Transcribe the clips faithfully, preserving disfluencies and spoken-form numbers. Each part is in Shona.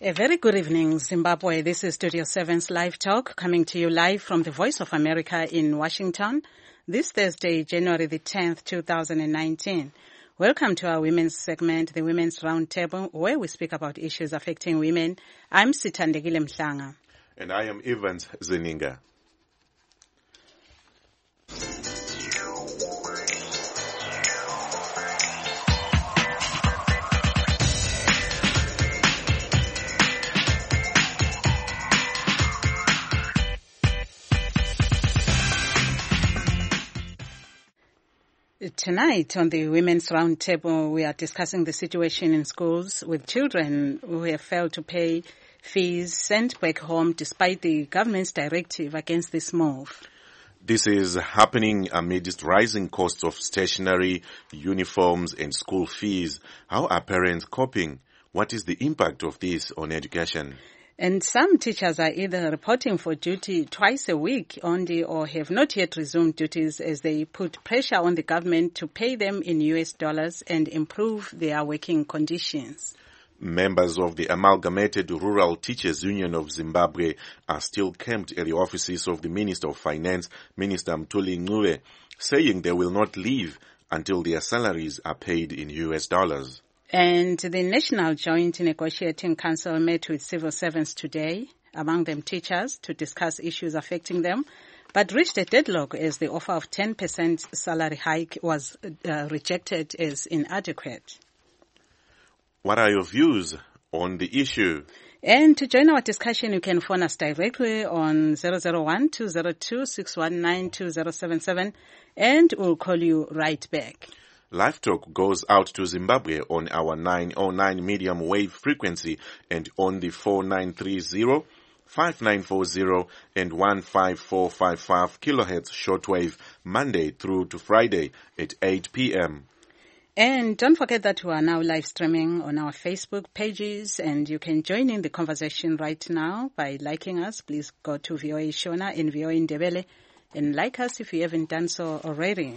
A very good evening, Zimbabwe. This is Studio seven's Live Talk, coming to you live from the Voice of America in Washington, this Thursday, January the tenth, two thousand nineteen. Welcome to our women's segment, the Women's Roundtable, where we speak about issues affecting women. I'm Sithandekile Mhlanga. And I am Evans Zeninga. Tonight on the Women's Roundtable, we are discussing the situation in schools with children who have failed to pay fees sent back home despite the government's directive against this move. This is happening amidst rising costs of stationery, uniforms and school fees. How are parents coping? What is the impact of this on education? And some teachers are either reporting for duty twice a week only or have not yet resumed duties as they put pressure on the government to pay them in U S dollars and improve their working conditions. Members of the Amalgamated Rural Teachers Union of Zimbabwe are still camped at the offices of the Minister of Finance, Minister Mthuli Ncube, saying they will not leave until their salaries are paid in U S dollars. And the National Joint Negotiating Council met with civil servants today, among them teachers, to discuss issues affecting them, but reached a deadlock as the offer of ten percent salary hike was uh, rejected as inadequate. What are your views on the issue? And to join our discussion, you can phone us directly on zero zero one, two zero two, six one nine, two zero seven seven, and we'll call you right back. Live Talk goes out to Zimbabwe on our nine oh nine medium wave frequency and on the four nine three zero, five nine four zero and one five four five five kilohertz shortwave Monday through to Friday at eight p.m. And don't forget that we are now live streaming on our Facebook pages, and you can join in the conversation right now by liking us. Please go to V O A Shona and V O A Ndebele and like us if you haven't done so already.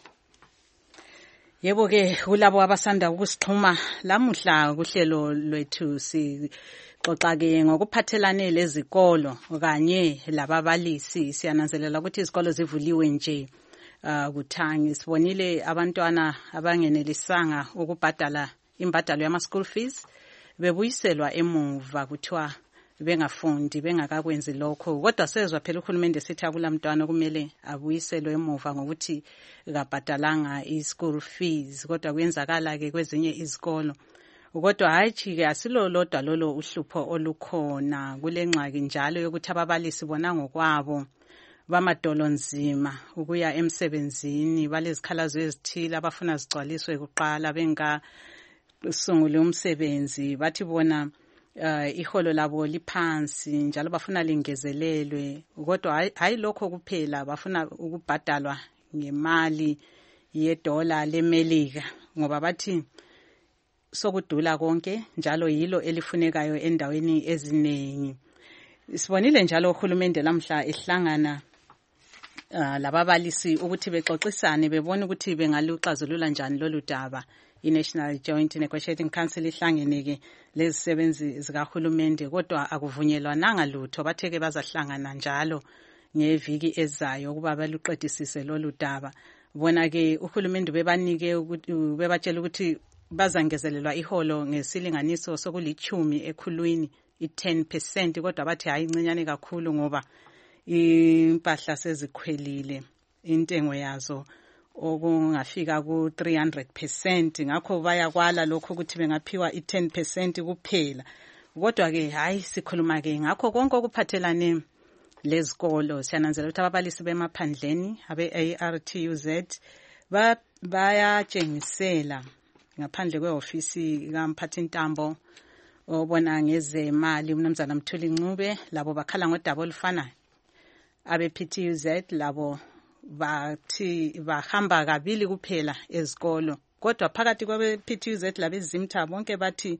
Yebo ke kulabo abasanda ukusixhuma lamuhla kuhlelo lwethu sixoxa ke ngokuphathelane lezikolo kanye lababalisi. Siyananzelela ukuthi izikolo zivuliwe nje uh, kuthangi. Sibonile abantwana abangenelisanga ukubhadala imbadalo yama school fees bebuyiselwa emuva kuthiwa bengafundi bengakakwenzi lokho, kodwa sezwa phela uhulumende sithi akulamntwana kumele abuyiselwe emuva ngokuthi kabhadalanga i-school fees, kodwa kuyenzakala ke kwezinye izikolo. Kodwa hayi ke asilo lodwa lolo uhlupho olukhona kule ngxaki njalo yokuthi ababalisi bona ngokwabo bamadolo nzima ukuya emsebenzini, balezikhalazo ezithile abafuna zigcwaliswe kuqala benga sungule umsebenzi, bathi bona Uh, iholo labo liphansi njalo bafuna lingezelelwe, kodwa hayi lokho kuphela, bafuna ukubhadalwa ngemali yedola lemelika ngoba bathi sokudula konke njalo yilo elifunekayo endaweni eziningi. Sibonile njalo uhulumende lamhla ehlangana uh, lababalisi ukuthi bexoxisane bebone ukuthi bengaluxazulula njani lolu daba. I-National Joint Negotiating Council ihlangeneke lezisebenzi zikahulumende, kodwa akuvunyelwananga lutho. Batheke bazahlangana njalo ngeviki ezayo ukuba baluqedisise lolu daba. Bona ke uhulumende bebanike ukuthi bebatshela ukuthi bazangezelelwa iholo ngesilinganiso sokulichumi ekhulwini i-ten percent, kodwa bathi hayi ncinyane kakhulu ngoba impahla sezikhwelile intengo yazo okungafika ku three hundred percent, ngakho bayakwala lokho ukuthi bengaphiwa i-ten percent kuphela. Kodwa ke hayi sikhuluma ke ngakho konke okuphathelane lezikolo. Siyananzela ukuthi ababalisi bemaphandleni abe-A R T U Z ba bayatshengisela ngaphandle kweofisi kaMphathintambo obona ngezemali uMnumzana Mthuli Ncube, labo bakhala ngodaba olufanayo. Abe-P T U Z labo bathi bahamba kabili kuphela ezikolo, kodwa phakathi kwabe-P T U Z labezimtha bonke bathi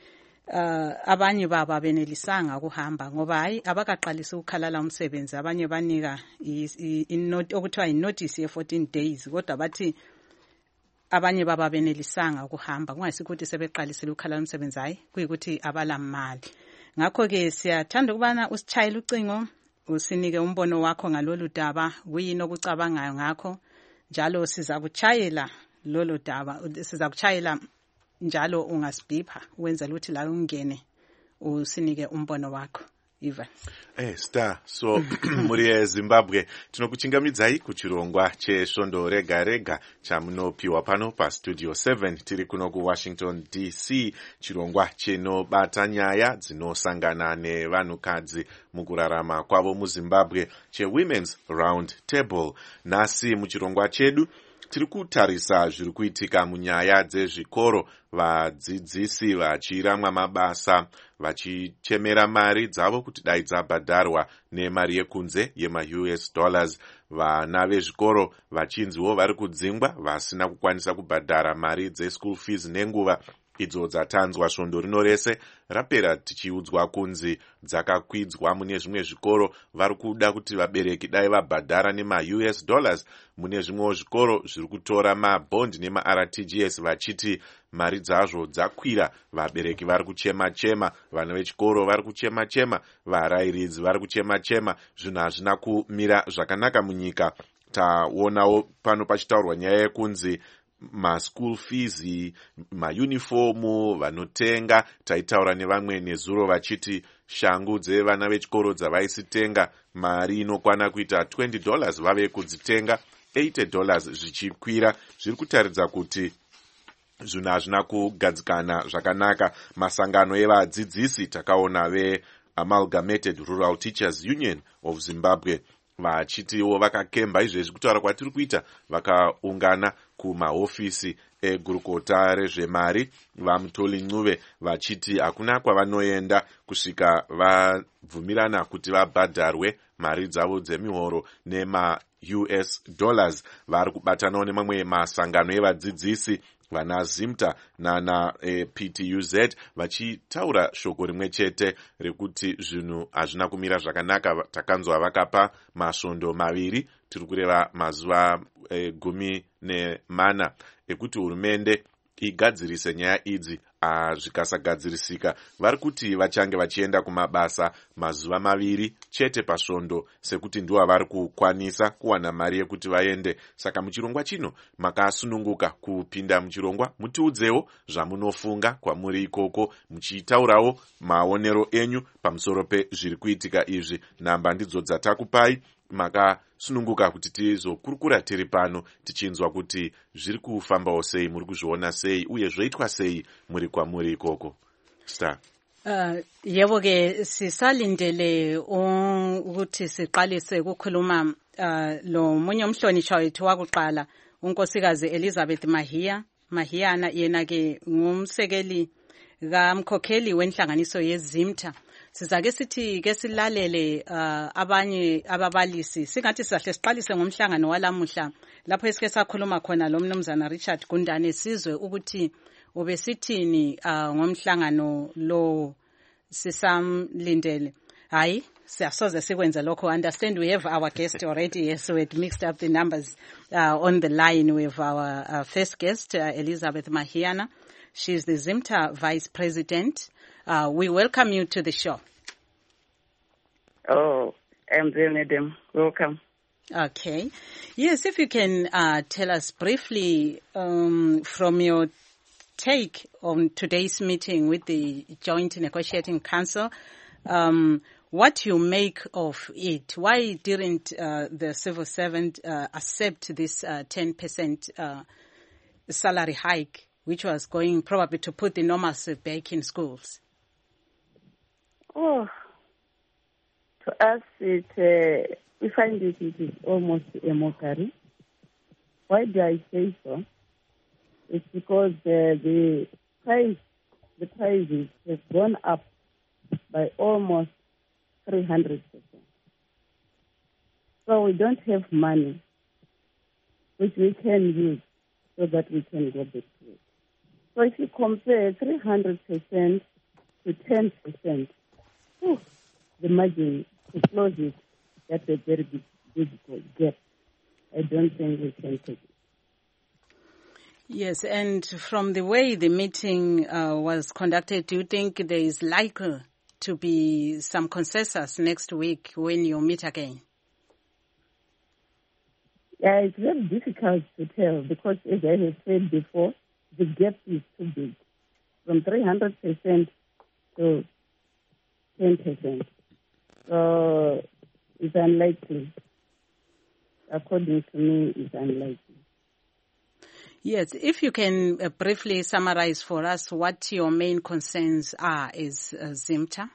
uh, abanye baba benelisanga ukuhamba ngoba hayi abakaqalisa ukukhalala umsebenzi. Abanye banika okuthiwa i-notice ye-fourteen days, kodwa bathi abanye baba benelisanga ukuhamba, kungayisikho ukuthi sebeqalisile ukukhalala umsebenzi, hayi kuyikuthi abalamali. ngakho-ke siyathanda ukubana usitshayele ucingo usinike umbono wakho ngalolu daba, kuyini okucabangayo ngakho, njalo siza kuchayela lolo daba, siza kuchayela njalo ungasibhipha wenzela ukuthi la ungene usinike umbono wakho. Ivan. Eh, Star, so muri eZimbabwe tinokuchingamidzai kuchirongwa chesvondo rega rega chamunopiwa pano pastudio seven tiri kuno kuWashington D C, chirongwa chinobata nyaya dzinosangana nevanhukadzi mukurarama kwavo muZimbabwe, cheWomen's Round Table. Nhasi muchirongwa chedu tiri kutarisa zviri kuitika munyaya dzezvikoro, vadzidzisi vachiramwa mabasa vachichemera mari dzavo kuti dai dzabhadharwa nemari yekunze yema-U S dollars. Vana vezvikoro vachinziwo vari kudzingwa vasina kukwanisa kubhadhara mari dzeschool fees nenguva idzo dzatanzwa svondo rino rese. Rapera tichiudzwa kunzi dzakakwidzwa mune zvimwe zvikoro, vari kuda kuti vabereki dai vabhadhara nema-U S dollars. Mune zvimwewo zvikoro zviri kutora mabond nema-R T G S vachiti mari dzazvo dzakwira. Vabereki vari kuchema chema, vana vechikoro vari kuchema chema, varayiridzi vari kuchema chema. Zvinhu hazvina kumira zvakanaka munyika. Taonawo pano pachitaurwa nyaya yekunzi ma-school fees, maunifomu vanotenga. Taitaura nevamwe nezuro vachiti shangu dzevana vechikoro dzavaisitenga mari inokwana kuita twenty dollars vave kudzitenga eighty dollars zvichikwira. Zviri kutaridza kuti zvinhu hazvina kugadzikana zvakanaka. Masangano evadzidzisi takaona veAmalgamated Rural Teachers Union of Zimbabwe vachitiwo vakakemba izvezvi kutaura kwatiri kuita, vakaungana kumahofisi egurukota rezvemari vaMutoli Ncube vachiti hakuna kwavanoenda kusvika vabvumirana kuti vabhadharwe mari dzavo dzemihoro nema-U S dollars. Vari kubatanawo nemamwe masangano evadzidzisi vana Zimta nana e, P T U Z vachitaura shoko rimwe chete rekuti zvinhu hazvina kumira zvakanaka. Takanzwa vakapa masvondo maviri, tiri kureva mazuva e, gumi nemana ekuti hurumende igadzirise nyaya idzi. Zvikasagadzirisika vari kuti vachange vachienda kumabasa mazuva maviri chete pasvondo, sekuti ndiwo vari kukwanisa kuwana mari yekuti vaende. Saka muchirongwa chino makasununguka kupinda muchirongwa, mutiudzewo zvamunofunga kwamuri ikoko, muchitaurawo maonero enyu pamusoro pezviri kuitika izvi. Namba ndidzo dzatakupai, makasununguka kuti tizokurukura tiri pano tichinzwa kuti zviri kufambawo sei, muri kuzviona sei, uye zvoitwa sei muri kwamuri ikoko. Star. Uh, yebo ke sisalindele ukuthi siqalise ukukhuluma uh, lo munye umhlonishwa wethu wakuqala, unkosikazi Elizabeth Mahia Mahiyana, yena ke ngumsekeli kamkhokheli wenhlanganiso yeZimta. Sizake sithi ke silalele uh, abanye ababalisi, singathi sizahle siqalise ngomhlangano walamuhla lapho esike sakhuluma khona lo mnumzana Richard Gundane, sizwe ukuthi ubesithini uh, ngomhlangano lo sisamlindele. Hayi, siyasoze sikwenze lokho. Understand we have our guest already. Yes, we had mixed up the numbers uh, on the line with our uh, first guest, uh, Elizabeth Mahiyana. She's the Zimta Vice President. Uh, we welcome you to the show. Oh, I'm there, madam. Welcome. Okay. Yes, if you can uh, tell us briefly um, from your take on today's meeting with the Joint Negotiating Council, um, what you make of it. Why didn't uh, the civil servant uh, accept this uh, ten percent uh, salary hike, which was going probably to put the normalcy back in schools? Oh, to us, it, uh, we find it, it is almost a mockery. Why do I say so? It's because uh, the price, the prices have gone up by almost three hundred percent. So we don't have money which we can use so that we can go back to it. So if you compare three hundred percent to ten percent, whew, the margin to close it, that's a very big, big gap. I don't think we can take it. Yes, and from the way the meeting uh, was conducted, do you think there is likely to be some consensus next week when you meet again? Yeah, it's very difficult to tell because, as I have said before, the gap is too big, from three hundred percent to ten percent. So it's unlikely. According to me, it's unlikely. Yes, if you can uh, briefly summarize for us what your main concerns are as uh, ZIMTA.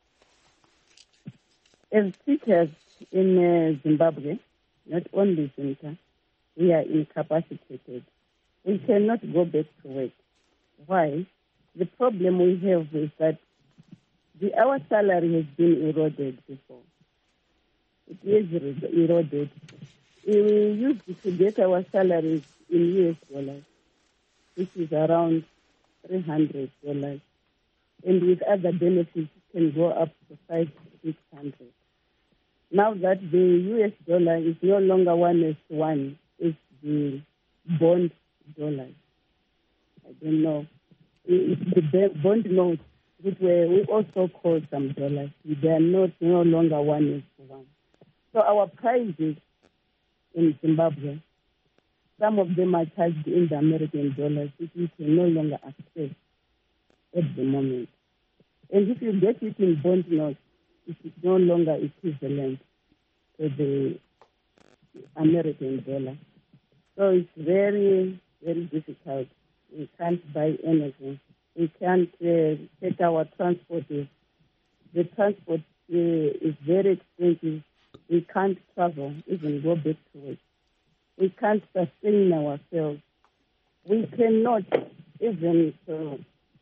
As teachers in uh, Zimbabwe, not only ZIMTA, we are incapacitated. We cannot go back to work. Why? The problem we have is that the, our salary has been eroded before. It is eroded. We used to get our salaries in U S dollars, which is around three hundred dollars. And with other benefits, it can go up to five to six hundred. Now that the U S dollar is no longer one is one, it's the bond dollar. I don't know. The bond notes, which were, we also call some dollars, they are not no longer one is one. So our prices in Zimbabwe, some of them are charged in the American dollars, which we can no longer access at the moment. And if you get it in bond notes, it is no longer equivalent to the American dollar. So it's very, very difficult. We can't buy anything. We can't uh, take our transport. The transport uh, is very expensive. We can't travel, even go back to work. We can't sustain ourselves. We cannot even to,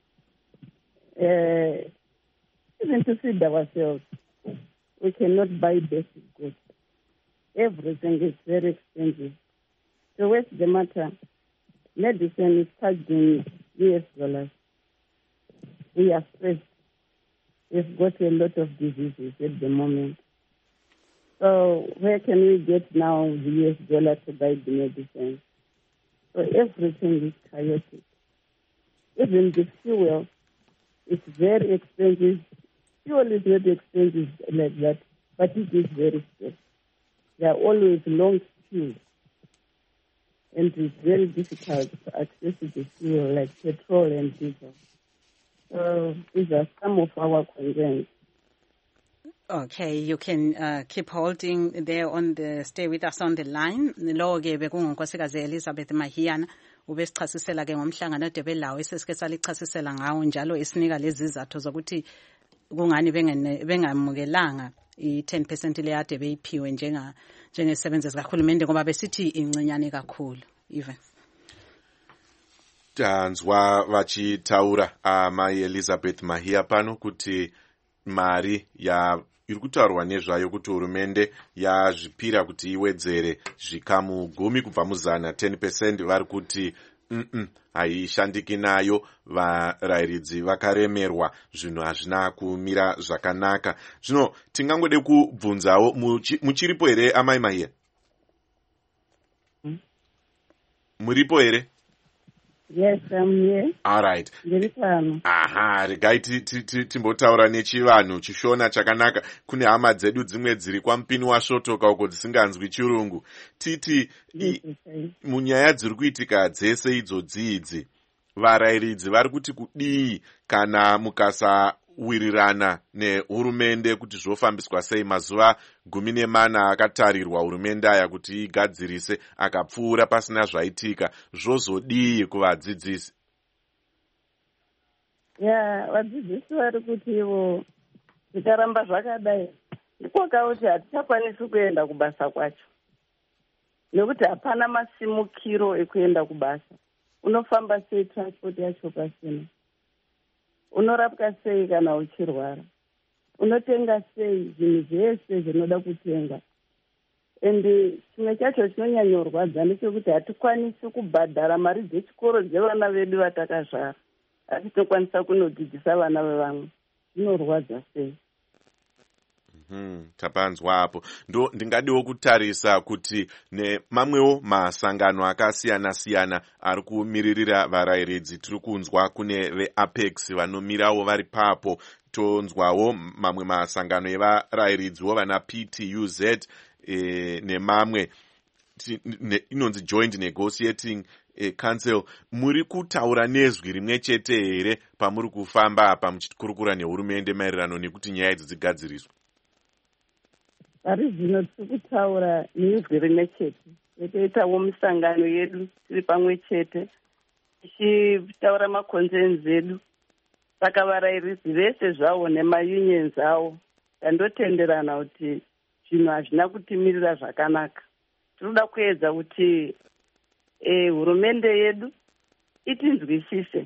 uh, even to feed ourselves. We cannot buy basic goods. Everything is very expensive. So what's the matter? Medicine is charged in U S dollars. We are stressed. We've got a lot of diseases at the moment. So where can we get now the U S dollar to buy the medicine? So everything is chaotic. Even the fuel is very expensive. Fuel is very expensive like that, but it is very scarce. There are always long queues. And it's very difficult to access the fuel like petrol and diesel. So these are some of our concerns. Okay, you can uh, keep holding there on the, stay with us on the line. Lo ke bekungonkosikazi Elizabeth Mahiyana ubesichasisela ke ngomhlangano odebe lawo esesike salichasisela ngawo njalo esinika lezi izathu zokuthi kungani bengamukelanga i ten percent le ade beyiphiwe njenga njengesebenza zikahulumende ngoba besithi incinyane kakhulu. Even tanzwa vachitaura amai Elizabeth Mahia pano kuti mari ya iri kutaurwa nezvayo kuti hurumende yazvipira kuti iwedzere zvikamu gumi kubva muzana ten percent vari kuti mm haishandiki nayo, varayiridzi vakaremerwa, zvinhu hazvina kumira zvakanaka. Zvino tingangode kubvunzawo muchiripo here amai Mahia? Muripo here? Yes, I'm here. All right. Aha, regai timbotaura nechivanhu chishona chakanaka. Kune hama dzedu dzimwe dziri kwaMupini wasvotoka uko dzisinganzwi chirungu. Titi munyaya dziri kuitika dzese idzodzi idzi, varayiridzi vari kuti kudii kana mukasawirirana nehurumende kuti zvofambiswa sei mazuva gumi nemana akatarirwa hurumende aya kuti igadzirise akapfuura pasina zvaitika, zvozodii kuvadzidzisi? Ya, vadzidzisi vari kuti ivo zvikaramba zvakadai ikwakauti hatichakwanisi kuenda kubasa kwacho, nekuti hapana masimukiro ekuenda kubasa. Unofamba sei transport yacho pasina? Unorapwa sei kana uchirwara? Unotenga sei zvinhu zvese zvinoda kutenga? Ende chimwe chacho chinonyanyorwadza ndechekuti hatikwanisi kubhadhara mari dzechikoro dzevana vedu vatakazvara, asi tinokwanisa kunodzidzisa vana vevamwe. Zvinorwadza sei? Hmm, tapanzwa hapo. Ndo ndingadiwo kutarisa kuti nemamwewo masangano akasiyana siyana ari kumiririra varayiridzi. Tiri kunzwa kune veApex vanomirawo vari papo. tonzwawo mamwe masangano evarayiridziwo vana P T U Z e, nemamwe ne, inonzi Joint Negotiating e, Council. Muri kutaura nezwi rimwe chete here pamuri kufamba apa muchikurukura nehurumende maererano nekuti nyaya idzi dzigadziriswe? Pari zvino tiri kutaura nezwi rimwe chete. Toitawo misangano yedu tiri pamwe chete tichitaura maconcerns edu. Saka varayiridzi vese zvavo nemayunions avo tandotenderana kuti zvinhu hazvina kutimirira zvakanaka. Tinoda kuedza kuti eh, hurumende yedu itinzwisise,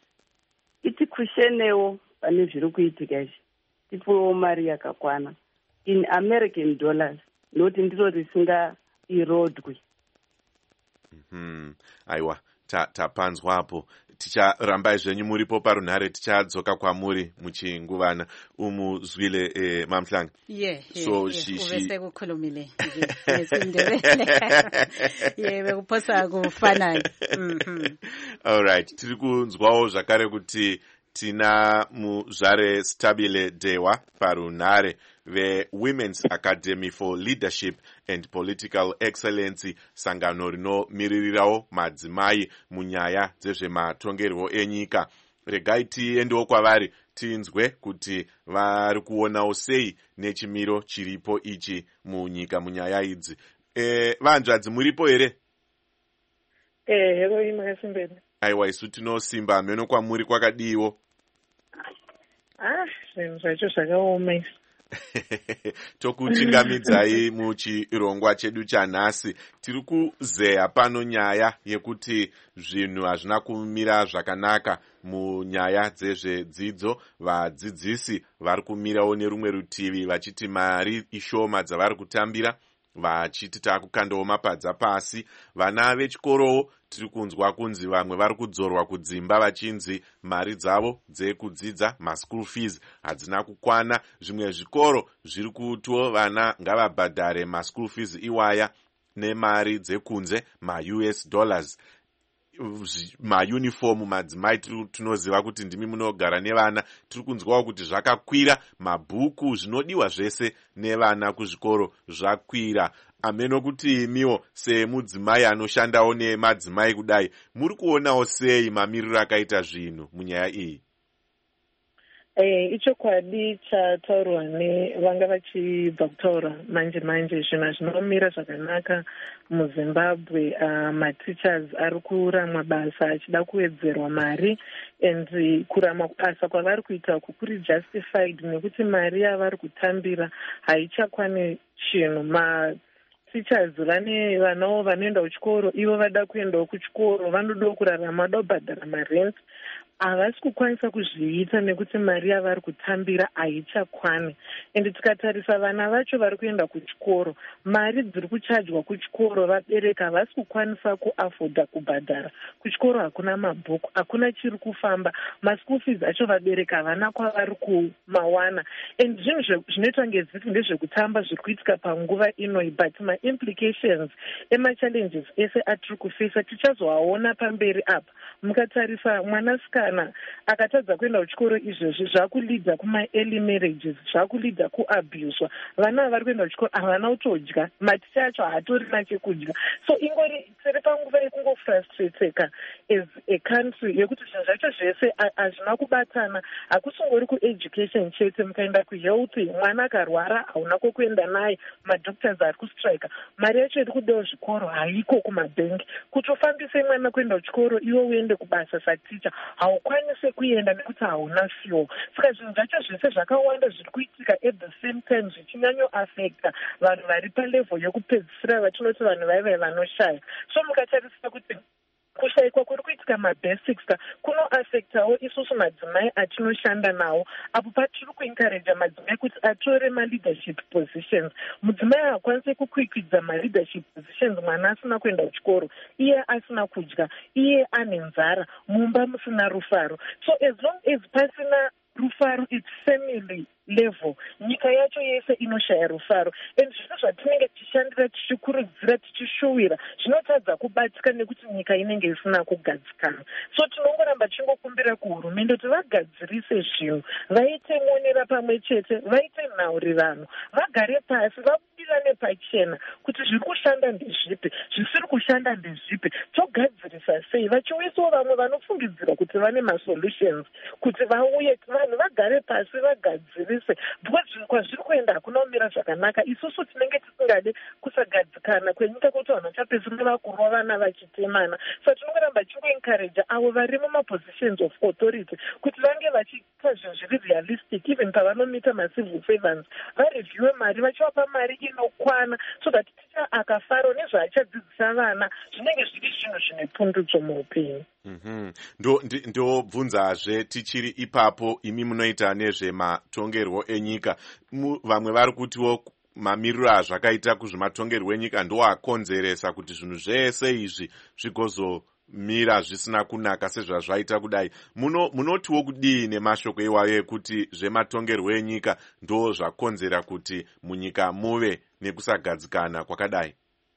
itikushenewo pane zviri kuitika izvi, tipuwewo mari yakakwana in American dollars, noti ndiro risingairodwi. Mm-hmm. Aiwa, tapanzwapo. Ticharambai zvenyu muripo parunhare, tichadzoka kwamuri muchinguvana. Umuzwile eh, Mamhlanga. Yeah, so yeah, she yeah. she Uvese kukhulumile ngesindebele. Yeah, bekuphosa kufana. Mhm. All right, tiri kunzwawo zvakare kuti tina muzvare Stabile Dewa parunhare veWomen's Academy for Leadership and Political Excellency, sangano rinomiririrawo madzimai munyaya dzezvematongerwo enyika. Regai tiendewo kwavari tinzwe kuti vari kuonawo sei nechimiro chiripo ichi munyika munyaya idzi. E, vanzvadzi muripo here? Eh, hero imasimbeni. Aiwa, isu tinosimba. Meno kwamuri kwakadiwo? Ah, zvinhu zvacho zvakaoma. Tokuchingamidzai muchirongwa chedu chanhasi. Tiri kuzeya pano nyaya yekuti zvinhu hazvina kumira zvakanaka munyaya dzezvedzidzo. Vadzidzisi vari kumirawo nerumwe rutivi vachiti mari ishoma dzavari kutambira, vachiti takukandawo mapadza pasi. Vana vechikorowo tiri kunzwa kunzi vamwe vari kudzorwa kudzimba vachinzi mari dzavo dzekudzidza, maschool fees, hadzina kukwana. Zvimwe zvikoro zviri kutiwo vana ngavabhadhare maschool fees iwaya nemari dzekunze, ma-U S dollars. Mauniform madzimai tinoziva kuti ndimi munogara nevana, tiri kunzwawo kuti zvakakwira. Mabhuku, zvinodiwa zvese nevana kuzvikoro zvakwira. Ameno kuti imiwo semudzimai anoshandawo nemadzimai kudai, muri kuonawo sei mamiriro akaita zvinhu munyaya iyi? Eh, ichokwadi chataurwa nevanga vachibva kutaura manje manje, zvinhu hazvinomira zvakanaka muZimbabwe. Uh, mateachers ari kuramwa basa achida kuwedzerwa mari, and kuramwa basa kwavari kuita kukuri justified nekuti mari yavari kutambira haichakwani chinhu. Ma teachers vane vanawo vanoenda kuchikoro, ivo vada kuendawo kuchikoro, vanodawo kurarama, vada kubhadhara marent. Havasi kukwanisa kuzviita nekuti mari yavari kutambira haichakwani. Ende tikatarisa vana vacho vari kuenda kuchikoro, mari dziri kuchajwa kuchikoro vabereki havasi kukwanisa kuafodha kubhadhara. Kuchikoro hakuna mabhuku, hakuna chiri kufamba, maschool fees acho vabereki havana kwavari kumawana. And zvinhu zvinoitwa ngezviti ndezvekutamba zviri kuitika panguva inoi, but ma-implications ema-challenges ese atiri kufesa tichazoaona pamberi apa. Mukatarisa mwanasikana akatadza kuenda kuchikoro izvezvi zvakulidza kuma-early marriages, zvakulidza kuabhuswa. Vana vari kuenda kuchikoro havana kutodya, maticha acho haatorina chekudya. So ingori tiri panguva yekungofrustrateka as a country yekuti zvinhu zvacho zvese hazvina kubatana. Hakusingori kueducation chete, mukaenda kuhealth, mwana akarwara hauna kokuenda naye, madoctors ari kustrika, mari yacho iri kudawo zvikoro haiko kumabhengi. Kuti ufambise mwana kuenda kuchikoro iwo uende kubasa saticha haukwanise kuenda nekuti hauna fuel. Saka zvinhu zvacho zvese zvakawanda zviri kuitika at the same time zvichinyanyoafecta vanhu vari palevel yokupedzisira vatinoti vanhu vaive vanoshaya. So mukatarisa kuti kushayikwa kuri kuitika mabasics kunoafectawo isusu madzimai atinoshanda nawo, apo patiri kuencourage madzimai kuti atore ma-leadership positions. Mudzimai haakwanisi kukwikwidza ma-leadership positions mwana asina kuenda kuchikoro, iye asina kudya, iye ane nzara, mumba musina rufaro. So as long as pasina rufaro, it's family level nyika yacho yese inoshaya rufaro. And zvino zvatinenge tichishandira tichikurudzira tichishuvira zvinotadza kubatsika nekuti nyika inenge isina kugadzikana. So tinongoramba tichingokumbira kuhurumende kuti vagadzirise zvinhu, vaite monera pamwe chete, vaite nhaurirano, vagare pasi, vabudirane pachena kuti zviri kushanda ndezvipi, zvisiri kushanda ndezvipi, togadzirisa sei, vachiuisawo vamwe vanofungidzira kuti vane masolutions kuti vauye vanhu vagare pasi vagadzirise, because kwazviri kuenda hakuna kumira zvakanaka. Isusu tinenge tisingade kusagadzikana kwenyika kuti vanhu vachapedzisira vakurwa vana vachitemana. So tinongoramba tichingoencourage avo vari mumapositions of authority kuti vange vachiita zvinhu zviri realistic, even pavanomita macivil servants varevhiwe mari, vachivapa mari inokwana so that ticha akafaro nezvaachadzidzisa vana zvinenge zviri zvinhu zvine pundutso muupenyu. Mm-hmm. ndo ndobvunzazve tichiri ipapo, imi munoita nezvematongerwo enyika, vamwe vari kutiwo mamiriro azvakaita kuzvematongerwo enyika ndo akonzeresa kuti zvinhu zvese izvi zvigozomira zvisina kunaka sezvazvaita kudai. Munotiwo muno kudii nemashoko iwayo ekuti zvematongerwo enyika ndo zvakonzera kuti munyika muve nekusagadzikana kwakadai?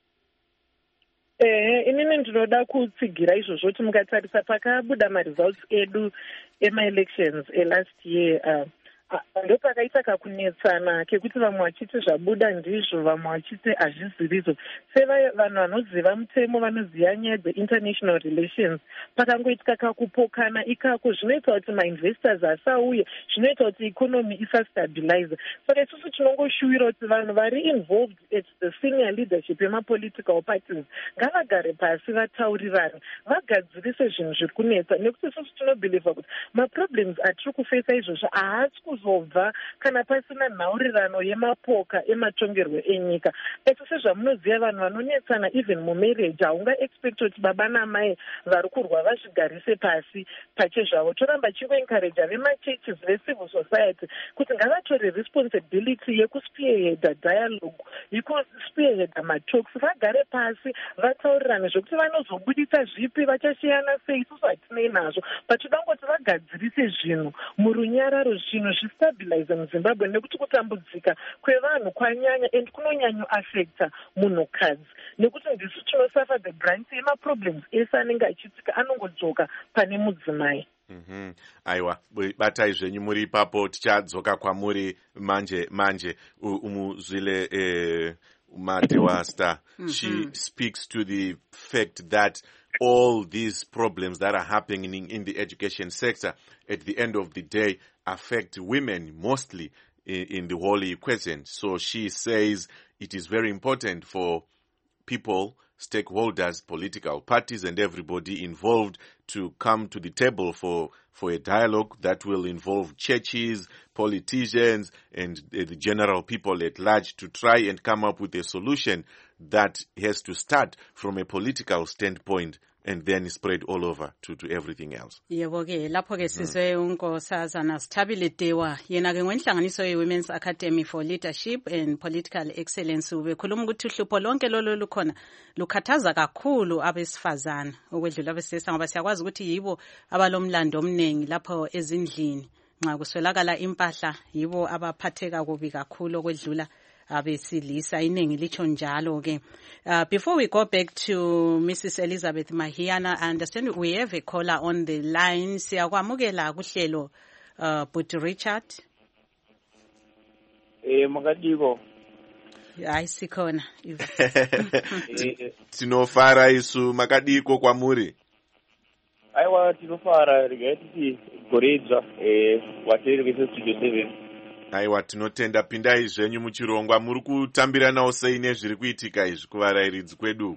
Eh, inini ndinoda kutsigira izvozvo kuti mukatarisa pakabuda maresults edu ema-elections elast year, uh, ndo pakaita kakunetsana kekuti vamwe vachiti zvabuda ndizvo, vamwe vachiti hazvizirizo. Sevanhu vanoziva mutemo vanoziva nyaya dze-international relations, pakangoitika kakupokana ikako zvinoita kuti mainvestors asauye, zvinoita kuti ikonomi isastabilize. Saka isusu tinongoshuwira kuti vanhu vari involved at the senior leadership yemapolitical parties ngavagare pasi vataurirane, vagadzirise zvinhu zviri kunetsa, nekuti isusu tinobhiliva kuti maproblems atiri kufesa izvozvo haasi kuzobva kana pasina nhaurirano yemapoka ematongerwo enyika. Ese sezvamunoziva vanhu vanonetsana even mumarriage haunga expect kuti baba namai vari kurwa vazvigarise pasi pachezvavo. Toramba chingoencourage vemachurches vecivil society kuti ngavatore responsibility yekuspearheada dialogue, yekuspearheada matalks, vagare pasi vataurirane zvokuti vanozobudisa zvipi, vachasiyana sei, isusu hatinei nazvo, patidangoti vagadzirise zvinhu murunyararo, zvinhu zvistabilize muZimbabwe, nekuti kutambudzika kwevanhu kwanyanya and kunonyanyo affecta munhukadzi, nekuti ndisu tinosafa the brunt yemaproblems ese anenge achiitika anongodzoka pane mudzimai. Mm-hmm. Aiwa, batai zvenyu muri ipapo, tichadzoka kwamuri manje manje. Umuzvile eh, Madewa Star, mm-hmm. She speaks to the fact that all these problems that are happening in, in the education sector at the end of the day affect women mostly in, in the whole equation. So she says it is very important for people, stakeholders, political parties, and everybody involved to come to the table for, for a dialogue that will involve churches, politicians, and uh, the general people at large to try and come up with a solution that has to start from a political standpoint and then spread all over to, to everything else. Yebo ke lapho ke sizwe unkosazana Sithabile Dewa yena ke ngwenhlanganiso ye-Women's Academy for Leadership and Political Excellence ubekhuluma ukuthi uhlupho lonke lolo lukhona lukhathaza kakhulu abesifazana okwedlula abesisa, ngoba siyakwazi ukuthi yibo abalomlando omningi lapho ezindlini, nxa kuswelakala impahla yibo abaphatheka kubi kakhulu okwedlula abesilisa, iningi licho njalo ke. Uh, before we go back to Missus Elizabeth Mahiana, I understand we have a caller on the line. Siyakwamukela kuhlelo uh, But Richard. Eh makadiko. Hayi sikhona. Tinofara isu makadiko kwamuri. Aiwa tinofara rigaiti goredza eh wateri kese studio seven. Aiwa tinotenda, pindai zvenyu muchirongwa. Muri kutambiranawo sei nezviri kuitika izvi kuvarairidzi kwedu?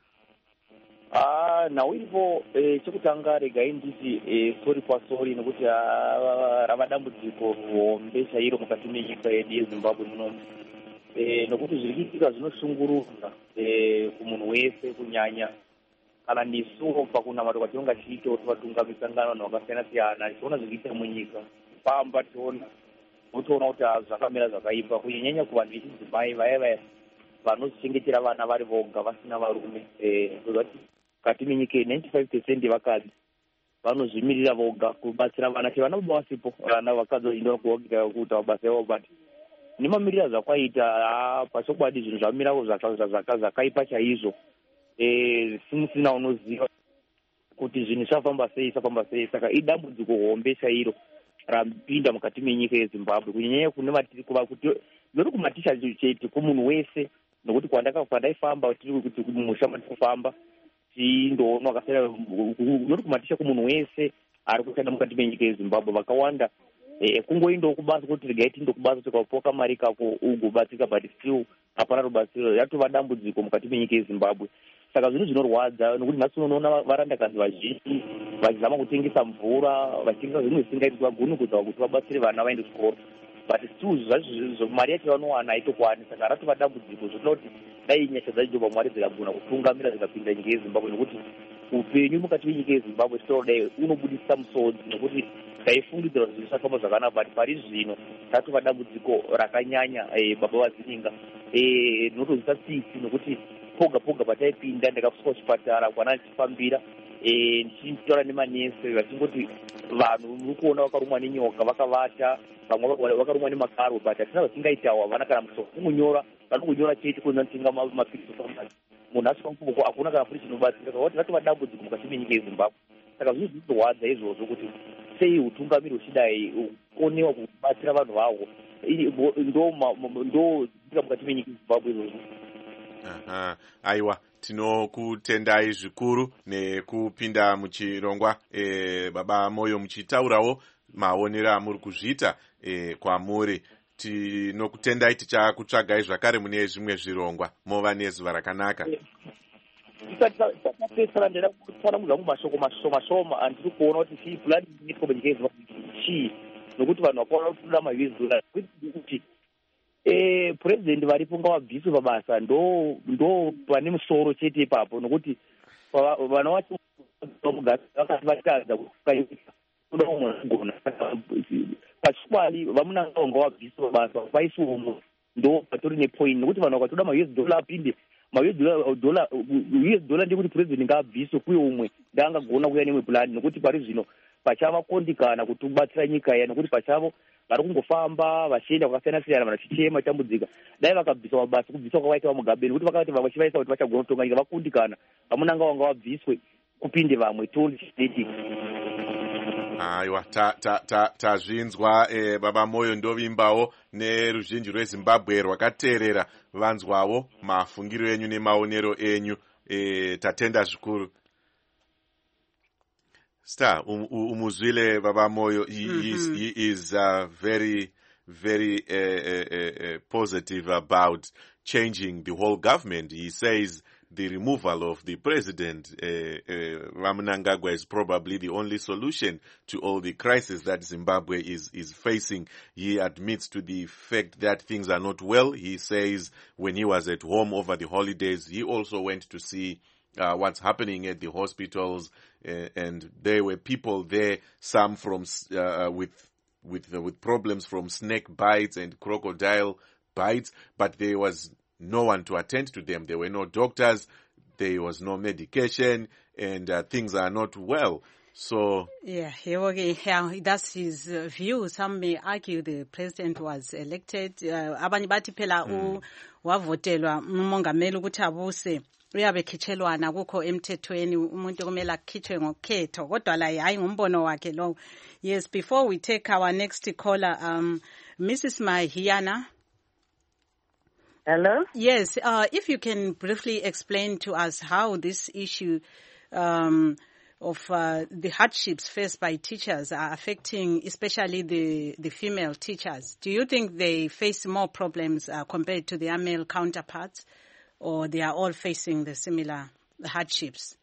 Ah, now ilipo eh chekutanga regai nditi eh sorry kwa sorry nekuti rava dambudziko hombe chairo mukati menyika yedu yeZimbabwe muno. Eh nokuti zviri kuitika zvinoshungurudza eh kumunhu wese kunyanya kana nesu pakuna kwatinonga tichiita vatunga misangano vakasiyana siyana tichiona zviri kuitika munyika pamba tiona utoona kuti zvakamira zvakaipa kunyanya kuvanhu vechidzimai vaya vaya vanozvichengetera vana vari voga vasina varume. Eh kati nenyika ninety-five percent vakadzi vanozvimirira voga kubatsira vana kuti vana baba vasipo vana vakazoinda kuokita kuita mabasa avo but nemamiriro zvakwaita pachokwadi zvinhu zvamirawo zvakaipa chaizvo simusina unoziva kuti zvinhu zvafamba sei zvafamba sei. Saka idambudziko hombe chairo rapinda mukati menyika yeZimbabwe kunyanya kune noti kumaticha chete kumunhu wese, nokuti kwandaifamba tiri kuti musha matikufamba tindoona akasara noti kumaticha kumunhu wese ari kushanda mukati menyika yeZimbabwe vakawanda kungoindawo kubasa kuti regai tindo kubasa tikapoka mari kako ugobatsika but still hapana rubatsiro, yatova dambudziko mukati menyika yeZimbabwe. Saka zvinhu zvinorwadza nokuti nhasi unoona varandakadzi vazhinji vachizama kutengesa mvura vachitengesa zvinhu zvisingaiti vagoni kuita kuti vabatsire vana vaende kuchikoro but still zvazvo mari yacho vanowana haitokwani. Saka ratova dambudziko zvinoda kuti dai nyasha dzaJehovha Mwari dzikagona kutungamira dzikapinda nyika yeZimbabwe, nokuti upenyu mukati menyika yeZimbabwe tinoda unobudisa musodzi nokuti taifungidzira kuti zvisafamba zvakanaka but pari zvino tatova dambudziko rakanyanya baba vadzininga ndinotozisa tsitsi nokuti poga poga pataipinda ndakasvika kuchipatara kwana ndichifambira ndichitaura nemanesi vachingoti vanhu muri kuona vakarumwa nenyoka vakavata, vamwe vakarumwa nemakaro but hatina vasingaitawo havana kana mushonga kungunyora vanongunyora chete kunanotenga mapirisi famasi munhu asvika mupoko hakuna kana kuri chinobatsira. Saka ratova dambudziko mukati menyika yeZimbabwe. Saka zvinhu zvinotorwadza izvozvo kuti sei utungamiri uchidai uonewa kubatsira vanhu vavo ndo dzika mukati menyika yeZimbabwe izvozvo. Aha, aiwa tinokutendai zvikuru nekupinda muchirongwa e, baba Moyo muchitaurawo maonero amuri kuzviita e, kwamuri. Tinokutendai tichakutsvagai zvakare mune zvimwe zvirongwa mova nezuva rakanaka. Tapesera ndenda kutsanangudza mumashoko mashoma shoma andiri kuona kuti chii pulani inoitwa munyika yeZimbabwe chii, nokuti vanhu vakaona kuda ma-U S dollar kuti Eh, president varipo ngavabviswe pabasa ndo ndo pane musoro chete ipapo, nokuti vana vacho vakati vatadza kuda umwe pachikwadi vamunanga ngavabviswe pabasa paiswe umwe ndo patori nepoint, nokuti vanhu vakatoda ma-U S dollar apinde ma-U S dollar U S dollar ndekuti president ngaabviswe kuye umwe ndaangagona kuya nemwe pulani, nokuti pari zvino pachava kondikana kuti ubatsira nyika iya, nokuti pachavo vari kungofamba vachienda kwakasiyana siyana vanhu vachichema tambudzika. Dai vakabviswa mabasa kubviswa kwakaita mugabe, nokuti vakati vamwe vachivaisa kuti vachagona kutonga nyika vakundikana vamunanga vanga vabviswe kupinde vamwe told state. Aiwa tazvinzwa e, baba Moyo ndovimbawo neruzhinji rweZimbabwe rwakateerera vanzwawo mafungiro enyu nemaonero enyu. E, tatenda zvikuru. Star, um, umuzwile baba Moyo, he, mm-hmm. is, he is uh, very, very uh, uh, uh, positive about changing the whole government. He says the removal of the president, uh, uh, Mnangagwa, is probably the only solution to all the crisis that Zimbabwe is, is facing. He admits to the fact that things are not well. He says when he was at home over the holidays, he also went to see Uh, what's happening at the hospitals, uh, and there were people there, some from uh, with with uh, with problems from snake bites and crocodile bites, but there was no one to attend to them. There were no doctors, there was no medication, and uh, things are not well. So yeah, okay, yeah, that's his uh, view. Some may argue the president was elected. Abanye bathi phela u wavotelwa umongameli ukuthi abuse uyabe khitshelwana kukho emthethweni umuntu kumele akhitshwe ngokhetho, kodwa la hayi ngumbono wakhe lo. Yes, before we take our next caller, um Missus Mahiana. Hello? Yes, uh if you can briefly explain to us how this issue um of uh, the hardships faced by teachers are affecting especially the, the female teachers. Do you think they face more problems uh, compared to their male counterparts, or they are all facing the similar hardships?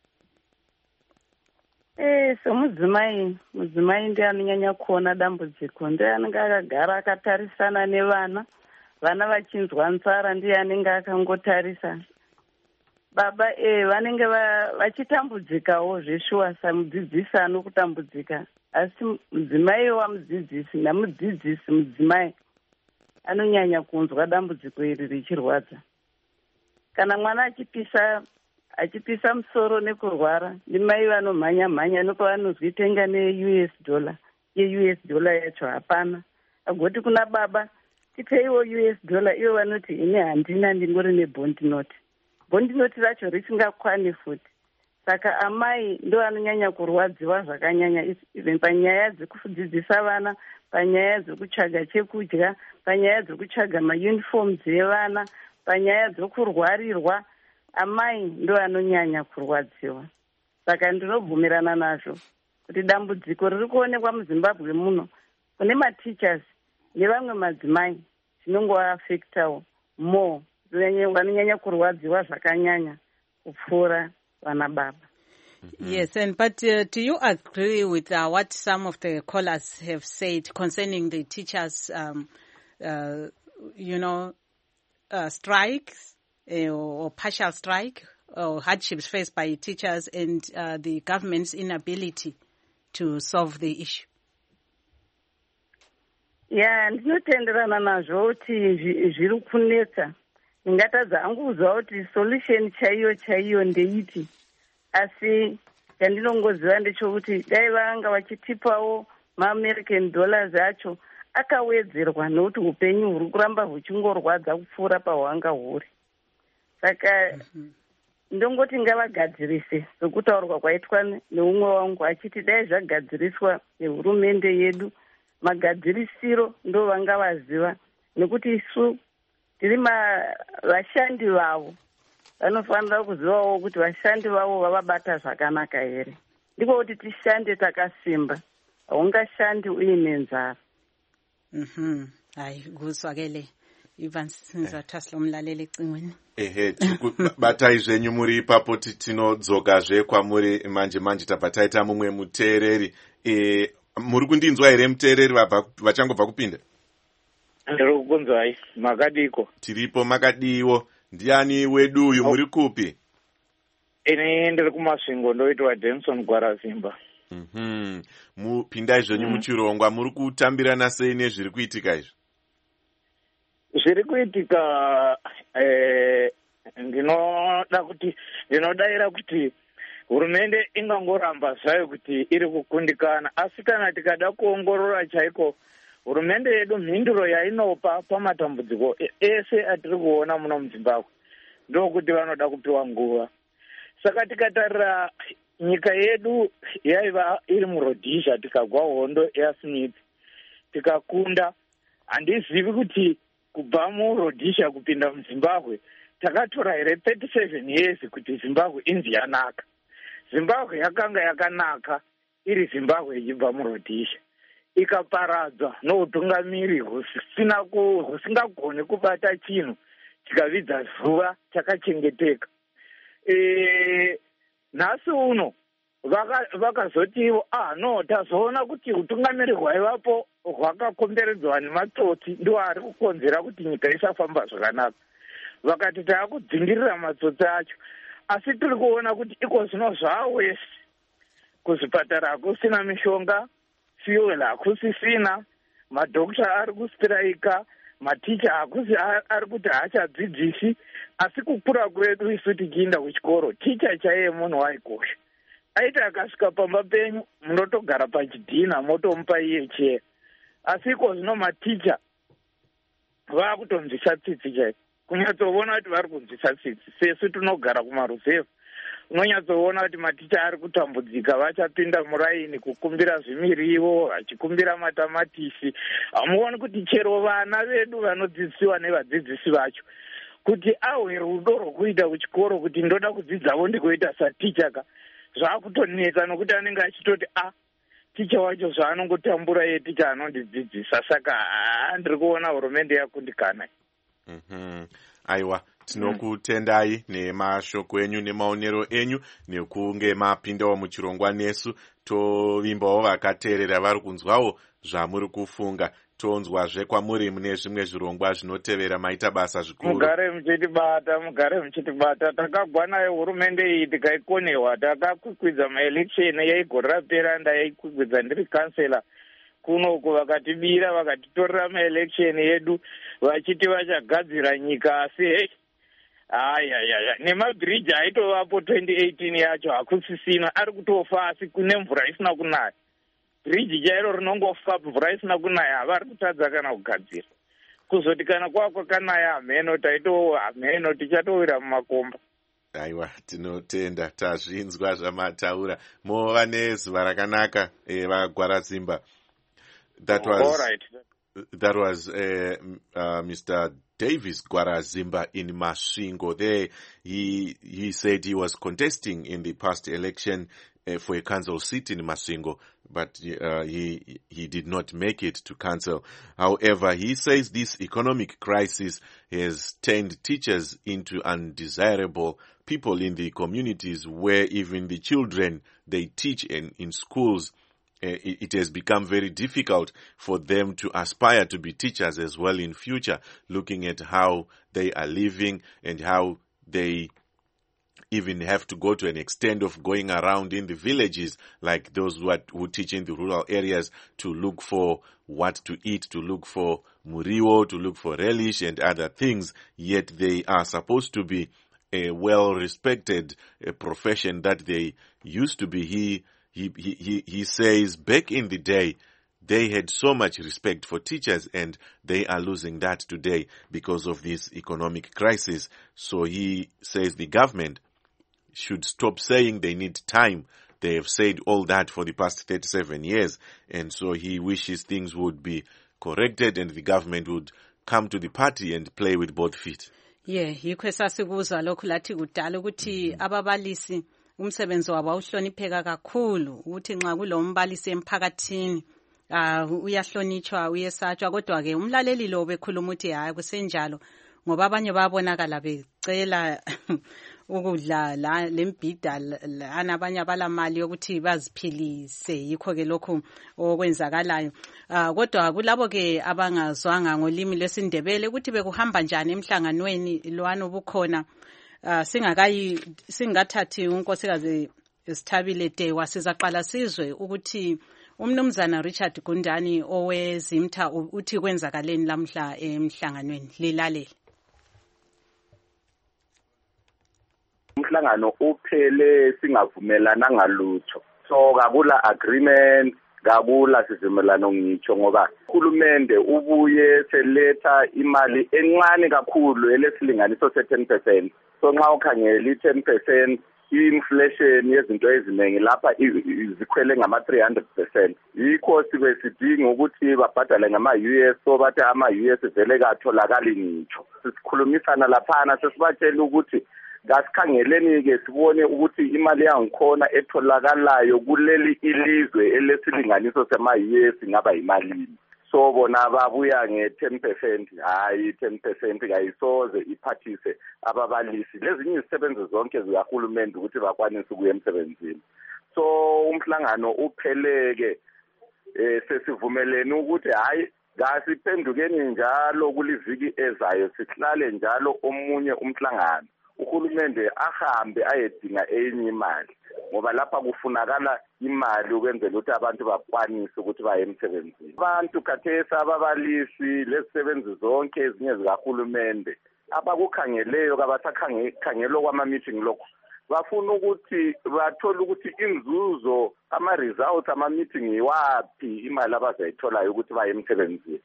Eh, so mudzimai mudzimai ndiye anonyanya kuona dambudziko, ndiye anenge akagara akatarisana nevana, vana vachinzwa nzara ndiye anenge akangotarisa. Baba eh vanenge vachitambudzikawo zveshuwa samudzidzisi anokutambudzika, asi mudzimai wamudzidzisi namudzidzisi mudzimai anonyanya kunzwa dambudziko iri richirwadza. Kana mwana achipisa achipisa musoro nekurwara, ndimai vanomhanya mhanya nepavanozwi tenga ne-U S dollar, ye-U S dollar yacho hapana. Agoti kuna baba tipeiwo U S dollar, iyo vanoti ine handina, ndingori nebond note. Bond note racho risingakwani futi. Saka amai ndo anonyanya kurwadziwa zvakanyanya, even panyaya dzekudzidzisa vana, panyaya dzekutsvaga chekudya, panyaya dzekutsvaga mauniforms evana, panyaya dzokurwarirwa, amai ndo anonyanya kurwadziwa. Saka ndinobvumirana nazvo kuti dambudziko riri kuonekwa muZimbabwe muno kune mateachers nevamwe madzimai zvinongoafektawo more, vanonyanya kurwadziwa zvakanyanya kupfuura vana baba. Mm-hmm. Yes, and but uh, do you agree with uh, what some of the callers have said concerning the teachers, um, uh, you know, uh, strikes uh, or partial strike or hardships faced by teachers and uh, the government's inability to solve the issue? Yeah, ndinotenderana nazvo kuti zviri kunetsa. Ndingatadza hangu kuzwa kuti solution chaiyo chaiyo ndeiti, asi chandinongoziva ndechokuti dai vanga vachitipawo maamerican dollars acho akawedzerwa, nokuti upenyu huri kuramba huchingorwadza kupfuura pahwanga huri. Saka mm-hmm. ndongoti ngavagadzirise sokutaurwa kwaitwa neumwe wangu achiti dai zvagadziriswa nehurumende yedu, magadzirisiro ndo vanga vaziva, nekuti isu tiri vashandi vavo, vanofanira kuzivawo kuti vashandi vavo vavabata zvakanaka here. Ndiko kuti tishande takasimba, haungashandi uine nzara. Mhm. Hayi kuzwakele Ivan Sinzathasilo umlaleli ecingweni. Ehe, batai zvenyu muri ipapo tinodzokazve kwamuri manje manje tabva taita mumwe muteereri. E, muri kundinzwa here muteereri vachangobva kupinda? Ndiri kukunzwai, makadiko? Tiripo, makadiwo. Ndiani wedu uyu, muri kupi? Ini ndiri kumasvingo, ndoitwa Denson Gwarazimba. Mhm. Mupindai zvenyu mm. muchirongwa, muri kutambirana sei nezviri kuitika izvi? Zviri kuitika eh ndinoda kuti ndinodaira kuti hurumende ingangoramba zvayo kuti iri kukundikana, asi kana tikada kuongorora chaiko hurumende yedu mhinduro yainopa pamatambudziko ese atiri kuona muno muZimbabwe ndokuti vanoda kupiwa nguva. Saka tikatarira nyika yedu yaiva iri muRhodhisha, tikagwa hondo yaSmith tikakunda, handizivi kuti kubva muRhodhisha kupinda muZimbabwe takatora here thirty-seven years kuti Zimbabwe inzi yanaka. Zimbabwe yakanga yakanaka iri Zimbabwe ichibva muRhodhisha, ikaparadzwa noutungamiri husina husingagoni kubata chinhu, tikavidza zuva chakachengeteka. E, nhasi uno vakazotiwo ah no tazoona kuti utungamiri hwaivapo hwakakomberedzwa nematsotsi ndiwo ari kukonzera kuti nyika isafamba zvakanaka. Vakati taakudzingirira matsotsi acho, asi tiri kuona kuti iko zvino zvawese, kuzvipatara hakusina mishonga, fuel hakusisina, madhokta ari kustrika, maticha hakusi ari kuti haachadzidzisi, asi kukura kwedu isu tichiinda kuchikoro, ticha chaiye munhu waikosha. Aiti akasvika pamba penyu munotogara pachidhina motomupa iye chea, asi iko zvino maticha vakutonzwisa tsitsi chaiko. Kunyatsoona kuti vari kunzwisa tsitsi, sesu tinogara kumaruzevha unonyatsoona kuti maticha ari kutambudzika, vachapinda muraini kukumbira zvimirivo, vachikumbira matamatisi. Hamuoni kuti chero vana vedu vanodzidzisiwa nevadzidzisi vacho kuti ahwe rudo rwokuita kuchikoro kuti ndoda kudzidzawo ndikuita saticha ka, zvaakutonetsa nokuti anenge achitoti a ticha wacho zvaanongotambura iye ticha anondidzidzisa. Saka ndiri kuona hurumende yakundikana. Mhm. Aiwa, tinokutendai nemashoko enyu nemaonero enyu nekunge mapindawo muchirongwa nesu. Tovimbawo vakateerera vari kunzwawo zvamuri kufunga. Tonzwazve kwamuri mune zvimwe zvirongwa zvinotevera, maita basa zvikuru. Mugare muchitibata, mugare muchitibata. Takagwa nayo hurumende iyi tikaikonewa, takakwikwidza maelection yaigore rapera, ndaikwikwidza ndiri kansela kunoku, vakatibira vakatitorera maelection yedu vachiti vachagadzira nyika, asi hey, hayi hayi hayi nemabhiriji aitovapo twenty eighteen yacho hakusisina ari kutofa asi kune mvura isina kunaya. Bhiriji chairo rinongofa mvura isina kunaya havari kutadza kana kugadzira. Kuzoti kana kwakwa kanaya hameno taito hameno tichatowira mumakomba. Aiwa, tinotenda tazvinzwa zvamataura. Mova nezuva rakanaka vaGwarazimba. That was all right. That was uh, uh, Mister Davis Gwarazimba in Masvingo. There, he he said he was contesting in the past election uh, for a council seat in Masvingo, but uh, he he did not make it to council. However, he says this economic crisis has turned teachers into undesirable people in the communities where even the children they teach in, in schools. Uh, it, it has become very difficult for them to aspire to be teachers as well in future, looking at how they are living and how they even have to go to an extent of going around in the villages, like those who, are, who teach in the rural areas, to look for what to eat, to look for muriwo, to look for relish and other things, yet they are supposed to be a well-respected uh, profession that they used to be. He He, he, he says back in the day, they had so much respect for teachers and they are losing that today because of this economic crisis. So he says the government should stop saying they need time. They have said all that for the past thirty-seven years. And so he wishes things would be corrected and the government would come to the party and play with both feet. Yeah, yikho esasikuza lokhu lathi kudala ukuthi ababalisi umsebenzi wabo awuhlonipheka kakhulu ukuthi nxa kulombalisi emphakathini uh, uyahlonitshwa uyesatshwa kodwa ke umlaleli lo bekhuluma ukuthi hayi kusenjalo ngoba abanye babonakala becela ukudla la lembida lana abanye abalamali yokuthi baziphilise yikho ke lokhu okwenzakalayo uh, kodwa kulabo ke abangazwanga ngolimi lwesindebele ukuthi bekuhamba njani emhlanganweni lwana obukhona. Uh, singakayi singathathi unkosikazi Sithabile Dewa sizaqala sizwe ukuthi umnumzana Richard Gundane owezimtha uthi kwenzakaleni lamhla emhlanganweni lilalele. Umhlangano uphele singavumelana ngalutho, so kakula agreement kakula sivumelano ngitsho ngoba uhulumende ubuye seletha imali encane kakhulu elesilinganiso se ten percent. So nxa ukhangela i-ten percent i-inflation yezinto eziningi lapha izikhwele ngama three hundred percent. Yikho sibe sidinga ukuthi babhadale ngama-U S, so bathi ama-U S vele katholakali ngitsho. Sisikhulumisana laphana sesibatshela ukuthi ngasikhangeleni-ke sibone ukuthi imali yangikhona etholakalayo kuleli ilizwe elesilinganiso sema-U S ngaba yimalini. So bona babuya nge-ten percent, hayi ten percent kayisoze iphathise ababalisi lezinye izisebenzi zonke zikahulumende ukuthi bakwanise ukuya emsebenzini. So umhlangano upheleke eh sesivumelene ukuthi hayi ngasiphendukeni njalo kuliviki ezayo sihlale njalo omunye umhlangano uhulumende ahambe ayedinga enye imali ngoba lapha kufunakala imali ukwenzela ukuthi abantu bakwanise ukuthi baye emsebenzini. Abantu khathesi ababalisi lezisebenzi zonke ezinye zikahulumende abakukhangeleyo kabasakhangelo kwama-meeting lokho bafuna ukuthi bathole ukuthi inzuzo ama-results ama-meeting yiwaphi imali abazayitholayo ukuthi baye emsebenzini.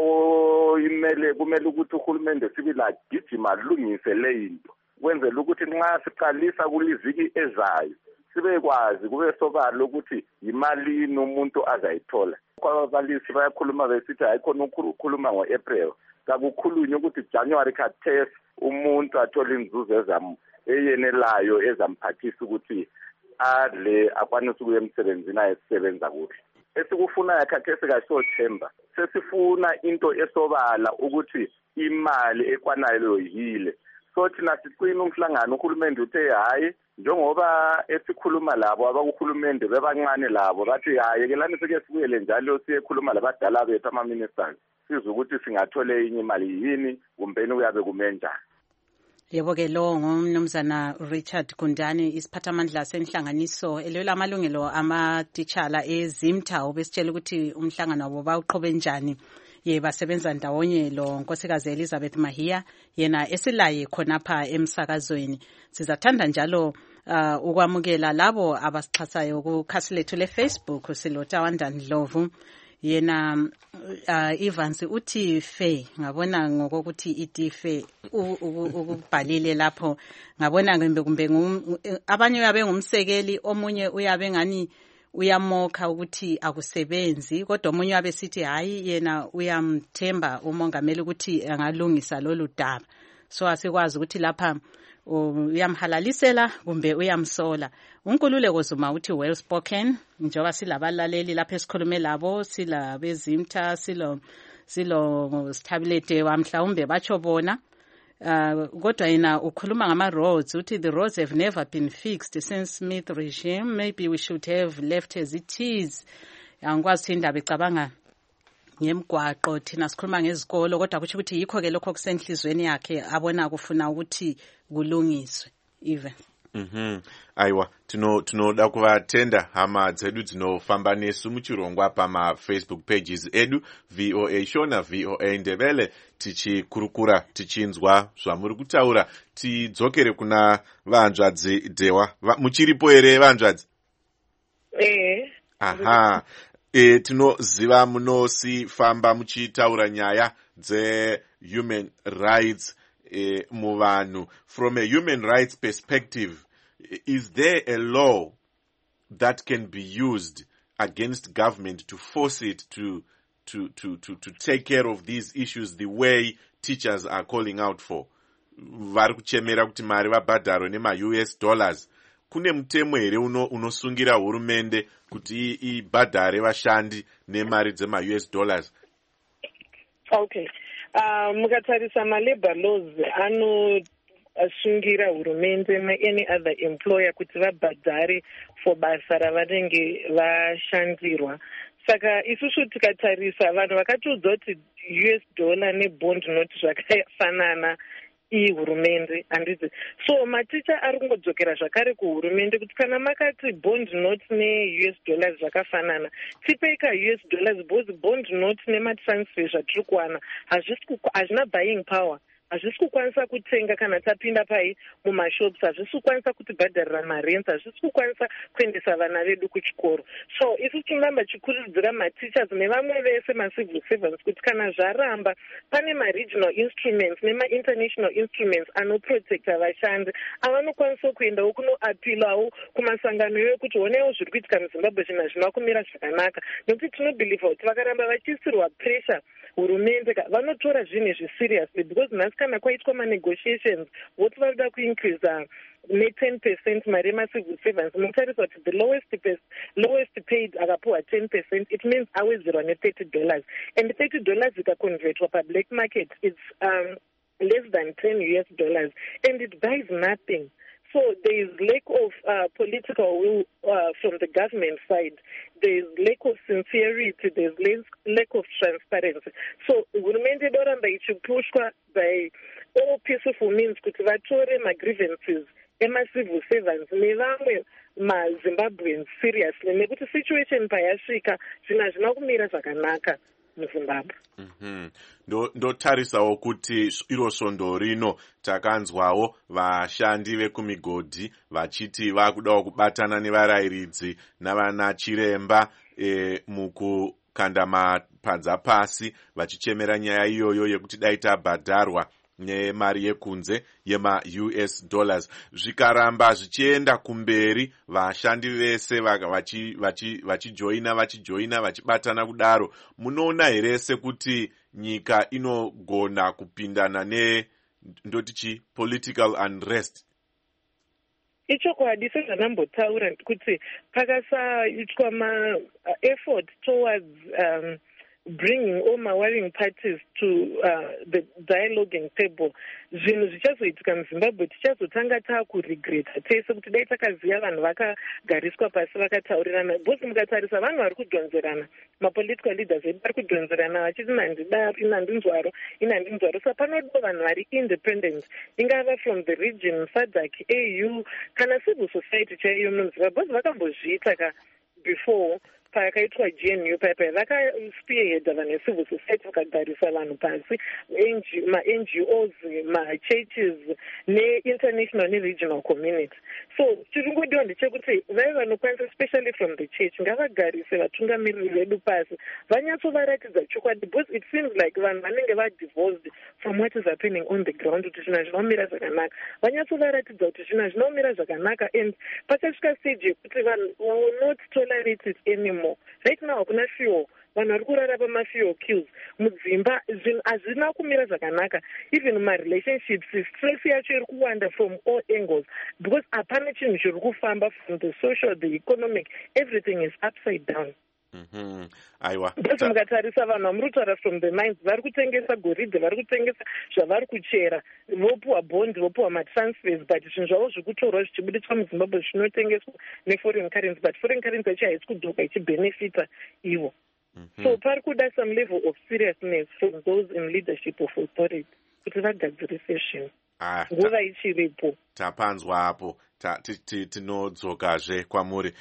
So imele kumele ukuthi uhulumende sibila gijima lungise le into kwenzela ukuthi nxa siqalisa kuliviki ezayo sibekwazi kube sobala ukuthi yimalini umuntu azayithola. Kwababalisi bayakhuluma besithi hayikhona ukukhuluma ngo-April kakukhulunywe ukuthi January khathesi umuntu athola inzuzo ezamu eyenelayo ezamphathisa ukuthi adle akwanise ukuya emsebenzini ayesebenza kuhle. Esikufunayo khathesi kaSothemba sesifuna into esobala ukuthi imali ekwanayo yile. So thina siqina umhlangano uhulumende uthe hayi njengoba esikhuluma labo abakuhulumende bebancane labo bathi hayi ke lani sike sibuyele njalo siyekhuluma labadala bethu ama-ministers siza ukuthi singathole enye imali yini kumbeni uyabe kumenjani. Yebo ke lo ngumnumzana Richard Gundane isiphathamandla senhlanganiso elwela amalungelo amatitshala ezimtha obesitshela ukuthi umhlangano wabo bawuqhobe njani ye basebenza ndawonye lo nkosikazi Elizabeth Mahia yena esilaye khonapha emsakazweni. Sizathanda njalo uh, ukwamukela labo abasixhasayo kukhasi lethu le-Facebook silotawanda Ndlovu yena uh, Evans uthi fe ngabona ngokuthi iti fe ukubhalile lapho ngabona kumbe kumbe abanye uyabe ngumsekeli omunye uyabe ngani uyamokha ukuthi akusebenzi kodwa omunye uyabe sithi hayi yena uyamthemba umongameli ukuthi angalungisa lolu daba. So asikwazi ukuthi lapha uyamhalalisela kumbe uyamsola. Unkululeko Zuma uthi well spoken njengoba silabalaleli lapha esikhulume labo silabezimtha silo silo Sithabilete wamhlawumbe batsho bona uh, kodwa yena ukhuluma ngama roads uthi the roads have never been fixed since Smith regime, maybe we should have left as it is. Angikwazi indaba icabanga ngemgwaqo thina sikhuluma ngezikolo kodwa kuthi ukuthi yikho ke lokho kusenhlizweni yakhe abona kufuna ukuthi kulungiswe even. Mhm. Aiwa tuno tunoda kuvatenda hama dzedu dzinofamba nesu muchirongwa pama Facebook pages edu V O A Shona V O A Ndebele tichikurukura tichinzwa zvamuri kutaura tidzokere kuna vanzvadzi Dewa Va, muchiripo ere vanzvadzi? Eh. Aha. E, tinoziva munosifamba muchitaura nyaya dze human rights e, muvanhu. From a human rights perspective, is there a law that can be used against government to force it to to to to, to take care of these issues the way teachers are calling out for? Vari kuchemera kuti mari vabhadharo nema U S dollars. Kune mutemo here uno unosungira hurumende kuti ibhadhare vashandi nemari dzema U S dollars? Okay. Uh, mukatarisa ma-labor laws anosungira hurumende any other employer kuti vabhadhare for basa ravanenge vashandirwa. Saka isusu tikatarisa vanhu vakatiudza kuti U S dollar nebond note zvakafanana ihurumende handiti. So maticha ari kungodzokera zvakare kuhurumende kuti kana makati bond note ne-U S dollars zvakafanana tipei ka-U S dollars because bond note nematransfer zvatiri kuwana hazvina buying power. Hazvisi kukwanisa kutenga kana tapinda pai mumashops, hazvisi kukwanisa kuti bhadharira marents, hazvisi kukwanisa kuendesa vana vedu kuchikoro. So isusu tinoramba chikurudzira mateachers nevamwe vese macivil servants kuti kana zvaramba pane ma-regional instruments nema-international instruments anoprotecta vashandi avanokwanisa kuendawo kunoapilawo kumasangano ekuti onewo zviri kuitika muZimbabwe zvinhu hazvina kumira zvakanaka, nekuti tinobhilivha kuti vakaramba vachiisirwa pressure hurumende vanotora zvinhu izvi seriously because nhasi kana kwaitwa ma-negotiations voti varikuda kuincrease ne-ten percent mari yema-civil servants munotarisa kuti the lowest lowest paid akapuwa ten percent it means awedzerwa ne-thirty dollars and thirty dollars ikaconvertwa pa-black market it's um, less than ten U S dollars and it buys nothing. So there is lack of uh, political will uh, from the government side. There is lack of sincerity. There is lack of transparency. So hurumende doramba ichipushwa by all peaceful means kuti vatore ma-grievances ema-civil servants nevamwe ma-Zimbabweans seriously nekuti situation payasvika zvinhu hazvina kumira zvakanaka muZimbabwe. Mm-hmm. Ndotarisawo kuti iro svondo rino takanzwawo vashandi vekumigodhi vachiti vakudawo kubatana nevarayiridzi navana chiremba e, mukukanda mapadza pasi vachichemera nyaya iyoyo yekuti dai tabhadharwa nemari yekunze yema U S dollars. Zvikaramba zvichienda kumberi vashandi vese vachijoina vachijoina vachibatana kudaro, munoona here sekuti nyika inogona kupindana ne ndotichi political unrest? Ichokwadi sezvanambotaura kuti pakasaitwa ma-effort towards um, bringing all my warring parties to uh, the dialoguing table, zvinhu zvichazoitika muZimbabwe tichazotanga taakuregreta tese kuti dai takaziva vanhu vakagariswa pasi vakataurirana. Bhosi mukatarisa vanhu vari kudhonzerana, mapolitical leaders edu vari kudhonzerana vachiti nandidaro inandinzwaro inandinzwaro. Sa panodo vanhu vari independent, ingava from the region, SADC, A U kana civil society chaiyo muZimbabwe. Bhosi vakambozviita ka before pakaitwa G N U paipai vakaspearheada vane civil society vakagarisa vanhu pasi, ma-N G Os, ma-churches ne-international ne-regional community. So chiri ngodiwa ndechekuti vai vanokwanisa especially from the church ngavagarise vatungamiriri vedu pasi vanyatsovaratidza chokwadi, because it seems like vanhu vanenge vadivorced from what is happening on the ground kuti zvinhu zvinomira zvakanaka. Vanyatsovaratidza kuti zvinhu zvinomira zvakanaka, and pachasvika stage yekuti vanhu will not tolerate it anymore. Right now hakuna fuel, vanhu vari kurara pamafuel queues mudzimba, zvinhu hazvina kumira zvakanaka. Even marelationships, stress yacho iri kuwanda from all angles, because hapana chinhu chiri kufamba from the social, the economic, everything is upside down. Mhm. Aiwa. Basi mukatarisa vanhu vamuri kutaura from the mines, vari kutengesa goridhe, vari kutengesa zvavari kuchera, vopuwa bond, vopuwa matransfers, but zvinhu zvavo zviri kutorwa zvichibuditswa muZimbabwe zvinotengeswa neforeign currency, but foreign currency yacho haisi kudzoka ichibenefita ivo. Mm-hmm. So pari kuda some level of seriousness from those in leadership of authority kuti vagadzirise zvinhu nguva ichiripo. Tapanzwa hapo tinodzokazve kwamuri.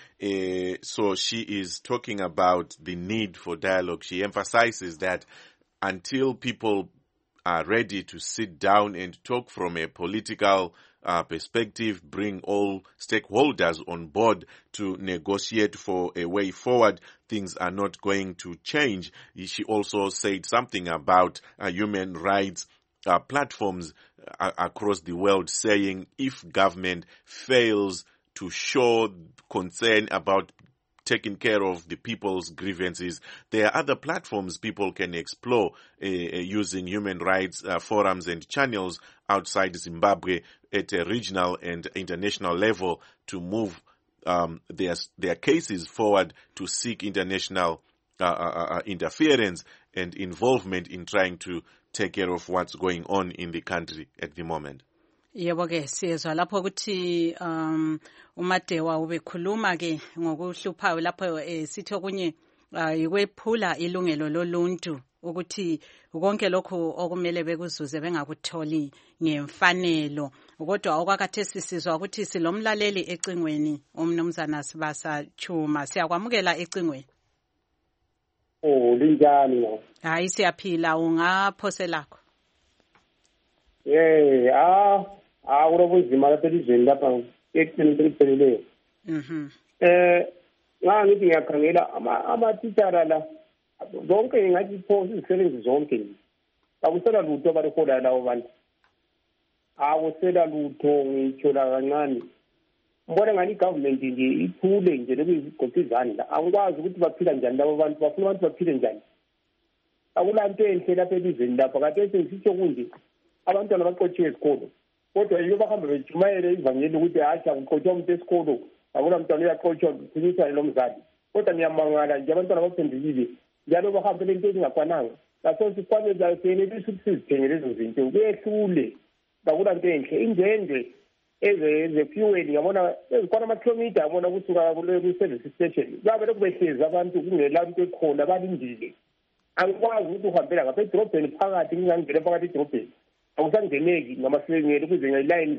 So she is talking about the need for dialogue. She emphasizes that until people are ready to sit down and talk from a political uh, perspective, bring all stakeholders on board to negotiate for a way forward, things are not going to change. She also said something about uh, human rights uh, platforms uh, across the world, saying if government fails to show concern about taking care of the people's grievances, there are other platforms people can explore uh, using human rights uh, forums and channels outside Zimbabwe at a regional and international level to move um, their their cases forward to seek international uh, uh, interference and involvement in trying to take care of what's going on in the country at the moment. Yebo ke siyezwa lapho ukuthi um uMadewa ubekhuluma ke ngokuhluphayo lapho sithi okunye ikwephula ilungelo loluntu ukuthi konke lokho okumele bekuzuze bengakutholi ngemfanelo. Kodwa okwakhathesi sizwa ukuthi silomlaleli ecingweni umnumzana Sibasa Chuma. Siyakwamukela ecingweni. Oh linjani ngo? Hayi siyaphila, ungaphoselakho. Eh ah ah urobuzima laphelizweni lapha eqinisekile. Mhm. Eh nga ngithi ngiyakhangela ama amatitsara la zonke ngathi phosi izisebenzi zonke akusela lutho abarekhoda lawo bantu. Akusela lutho ngitsho la kancane. Mbona ngani government nje iphule nje lokuzigoqa izandla. Angikwazi ukuthi baphila njani labo bantu, bafuna abantu baphile njani. Akulanto enhle lapha elizweni lapha kade sesitsho kunje abantwana baqotshiwe esikolo. Kodwa yiyo bahamba bejumayele ivangeli ukuthi hasha kuqotshwa umuntu esikolo, akula mntwana uyaqotshwa kuphikisana nomzali. Kodwa ngiyamangala nje abantwana baphendukile njalo bahamba lento ezingakwananga. Laso sikwanele asenelisi ukuthi sizithengele lezo zinto kuyehlule. Akula nto enhle indende eze fuel ngiyabona ezikwana ama-kilometer yabona kusuka kule service station babe lokubehlezi abantu kungela into ekhona balindile. Angikwazi ukuthi uhambela ngapha edrobheni phakathi ngingangena phakathi edrobheni awusangeneki ngamahlengeli ukuze ngeline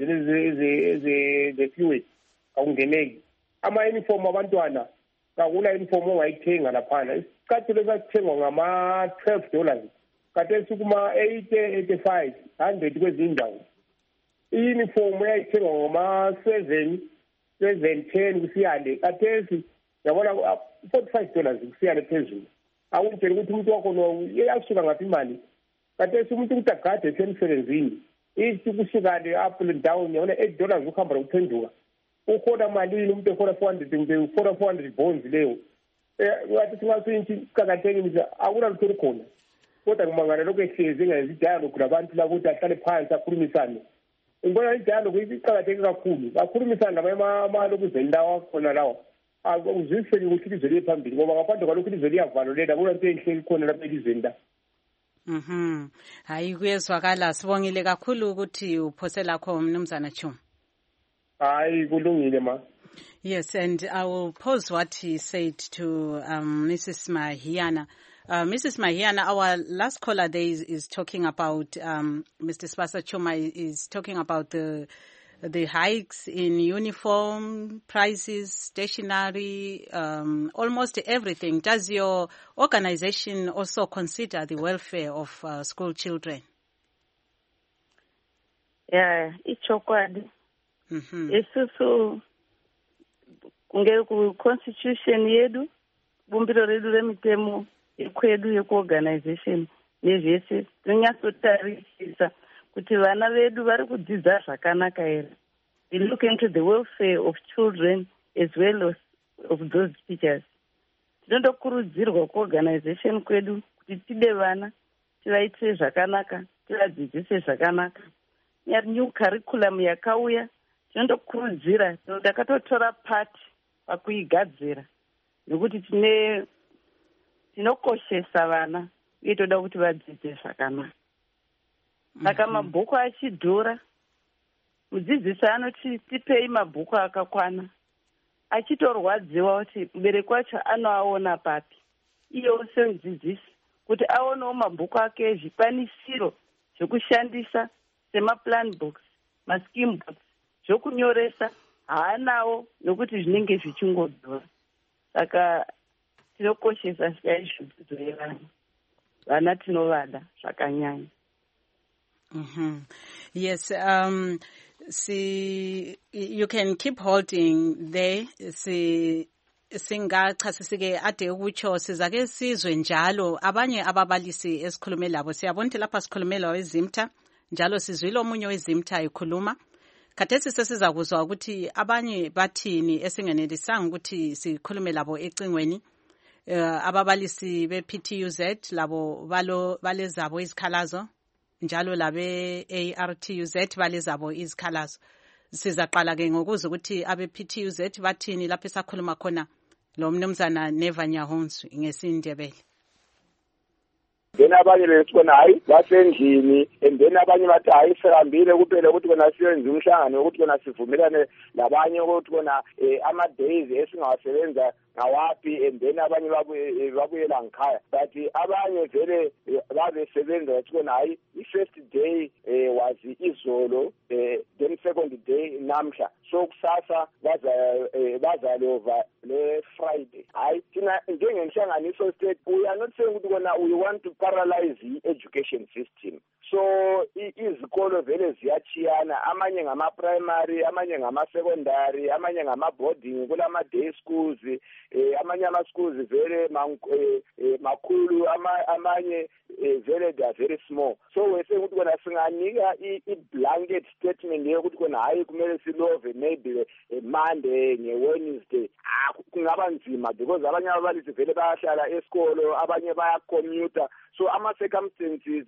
ze-fuel awungeneki. Ama-uniform abantwana kakula uniform ongayithenga laphana. Isicathulo esasithengwa ngama-twelve dollars kade sukuma-eight eighty-five hundred kwezindawo. I-uniform yayithengwa ngama-seven seven ten kusiyale kathesi yabona forty-five dollars kusiyale phezulu. Awuntshela ukuthi umuntu wakho uyasuka ngaphi imali. Kathesi umuntu ukuthi agade esemsebenzini ithi kusikale up and down yabona eight dollars ukuhamba lokuphenduka. Ukhona malini umuntu ekhona four hundred nje four hundred bonds leyo. Ngathi singasuyinthi kuqakathekile akuna lutho lukhona. Kodwa kumangala lokho ehlezi ngenza dialogue labantu la ukuthi ahlale phansi akhulumisane. Ngibona idialogue iqakatheke kakhulu. Akhulumisane nabamalo kuzeni lawa khona lawa. Akuzwisise ukuthi ilizwe liye phambili ngoba ngaphandle kwalokho ilizwe liyavalolela akuna nto enhle khona lapha elizweni la. Mhm. Hayi kuyezwakala, sibongile kakhulu ukuthi uphosela kho mnumzana Chuma. Hayi kulungile ma. Yes, and I will pose what he said to um, Missus Mahiana. Uh, Missus Mahiana, our last caller there is, is talking about, um, Mister Sibasa Chuma is talking about the the hikes in uniform prices, stationery, um, almost everything. Does your organization also consider the welfare of uh, school children? Yeah, ichokwadi. Mhm. Isusu kunge ku constitution yedu, bumbiro redu remitemo ekwedu yekuorganization nezvese tinonyatsotarisisa kuti vana vedu vari kudzidza zvakanaka here. We look into the welfare of children as well as of those teachers. Tinondokurudzirwa kuorganization kwedu kuti tide vana tivaitire zvakanaka, tivadzidzise zvakanaka. New curriculum yakauya tinondokurudzira takatotora part pakuigadzira nekuti tine tinokoshesa vana uye toda kuti vadzidze zvakanaka. Saka mabhuku achidhura, mudzidzisi anoti tipei mabhuku akakwana, achitorwadziwa kuti mubereki wacho anoaona papi. Iyewo semudzidzisi kuti aonewo mabhuku ake ezvikwanisiro zvekushandisa semaplan books, mascheme books, zvokunyoresa haanawo nokuti zvinenge zvichingodhura. Saka tinokoshesa chaizvo dzidzo yevana. Vana tinovada zvakanyanya. Mm-hmm. Yes, um, see, you can keep holding there. See, singachasisike ade ukutsho sizake sizwe njalo abanye ababalisi esikhulume labo. Siyabona ukuthi lapha sikhulume lawo eZimta, njalo sizwile omunye weZimta ekhuluma. Khathesi sesizakuzwa ukuthi abanye bathini esingenelisanga ukuthi sikhulume labo ecingweni. Uh, ababalisi be-P T U Z labo balo balezabo izikhalazo, njalo labe A R T U Z balezabo izikhalazo. Sizaqala ke ngokuza ukuthi abe-P T U Z bathini lapho esakhuluma khona lo mnumzana Neva Nyahonsu ngesindebele. Then abanye besibona hayi basendlini, and then abanye bathi hayi sihambile kuphela ukuthi kona siyenze umhlangano ukuthi kona sivumelane labanye ukuthi kona ama days esingawasebenza ngawapi, and then abanye babuyela ngikhaya. But abanye vele babesebenza bathi kona hayi i-first day was izolo, then second day namhla, so kusasa bazalova le Friday. Hayi thina njengenhlanganiso state, we are not saying ukuthi kona we want to paralyze the education system. So izikolo vele ziyachiyana, amanye ngama primary, amanye ngama secondary, amanye ngama boarding, kulama day schools, eh, amanye ama schools vele makhulu, amanye vele they are very small. So we say ukuthi kona singanika i blanket statement yokuthi kona hayi kumele silove maybe a Monday nge Wednesday. Ah, kungaba nzima because abanye ababalisi vele bayahlala esikolo, abanye baya commute. So ama circumstances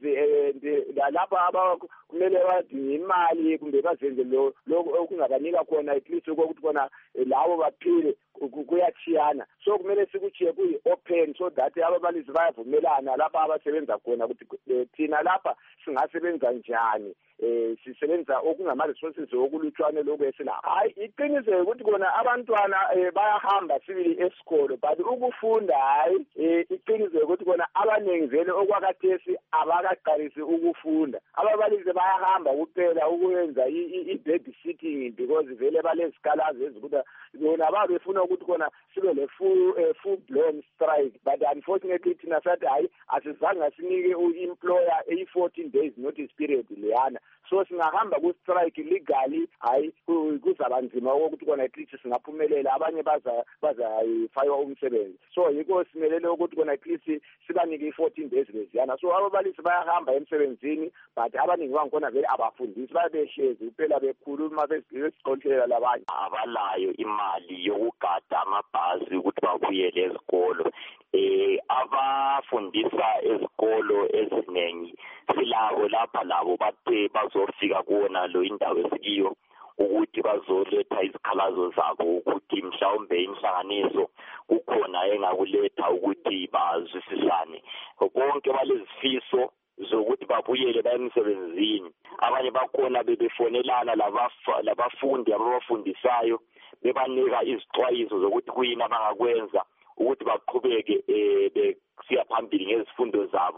lapha aba kumele badinga imali kumbe bazenze lo okungabanika khona at least ukuthi kona lawo baphile kuyachiyana. So kumele sikuchiye kuyi open so that ababalisi bayavumelana lapha abasebenza khona ukuthi thina lapha singasebenza njani, eh sisebenza okungama resources okulutshwane lokho esila. Hayi iqiniso ukuthi kona abantwana bayahamba sibili esikolo, but ukufunda hayi iqiniso ukuthi kona abanengi vele okwakathesi abakaqalisi ukufunda. Ababalisi bayahamba kuphela ukuyenza i-baby sitting because vele balezikhalazo ezikuthi bona babefuna ukuthi kona sibe le full full blown strike, but unfortunately thina sathi hayi asizange sinike u-employer a fourteen days notice period leyana. So singahamba ku strike legally hayi kuzaba nzima ukuthi kona at least singaphumelela, abanye baza baza fire umsebenzi. So yiko simelele ukuthi kona at least sibanike fourteen days leziyana. So ababalisi bayahamba emsebenzini, but abaningi bangikhona vele abafundisi babehlezi kuphela bekhuluma besiqothela labanye abalayo imali yokugada amabhasi ukuthi babuyele ezikolo. Eh abafundisa ezikolo eziningi silabo lapha labo bathe bazofika kuona lo indawo esikiyo ukuthi bazoletha izikhalazo zabo ukuthi mhlawumbe inhlanganiso kukhona engakuletha ukuthi bazwisisane. Konke balezifiso zokuthi babuyele bayemsebenzini. Abanye bakhona bebefonelana labafundi ababafundisayo bebanika izixwayiso zokuthi kuyini abangakwenza ukuthi baqhubeke besiya phambili ngezifundo zabo.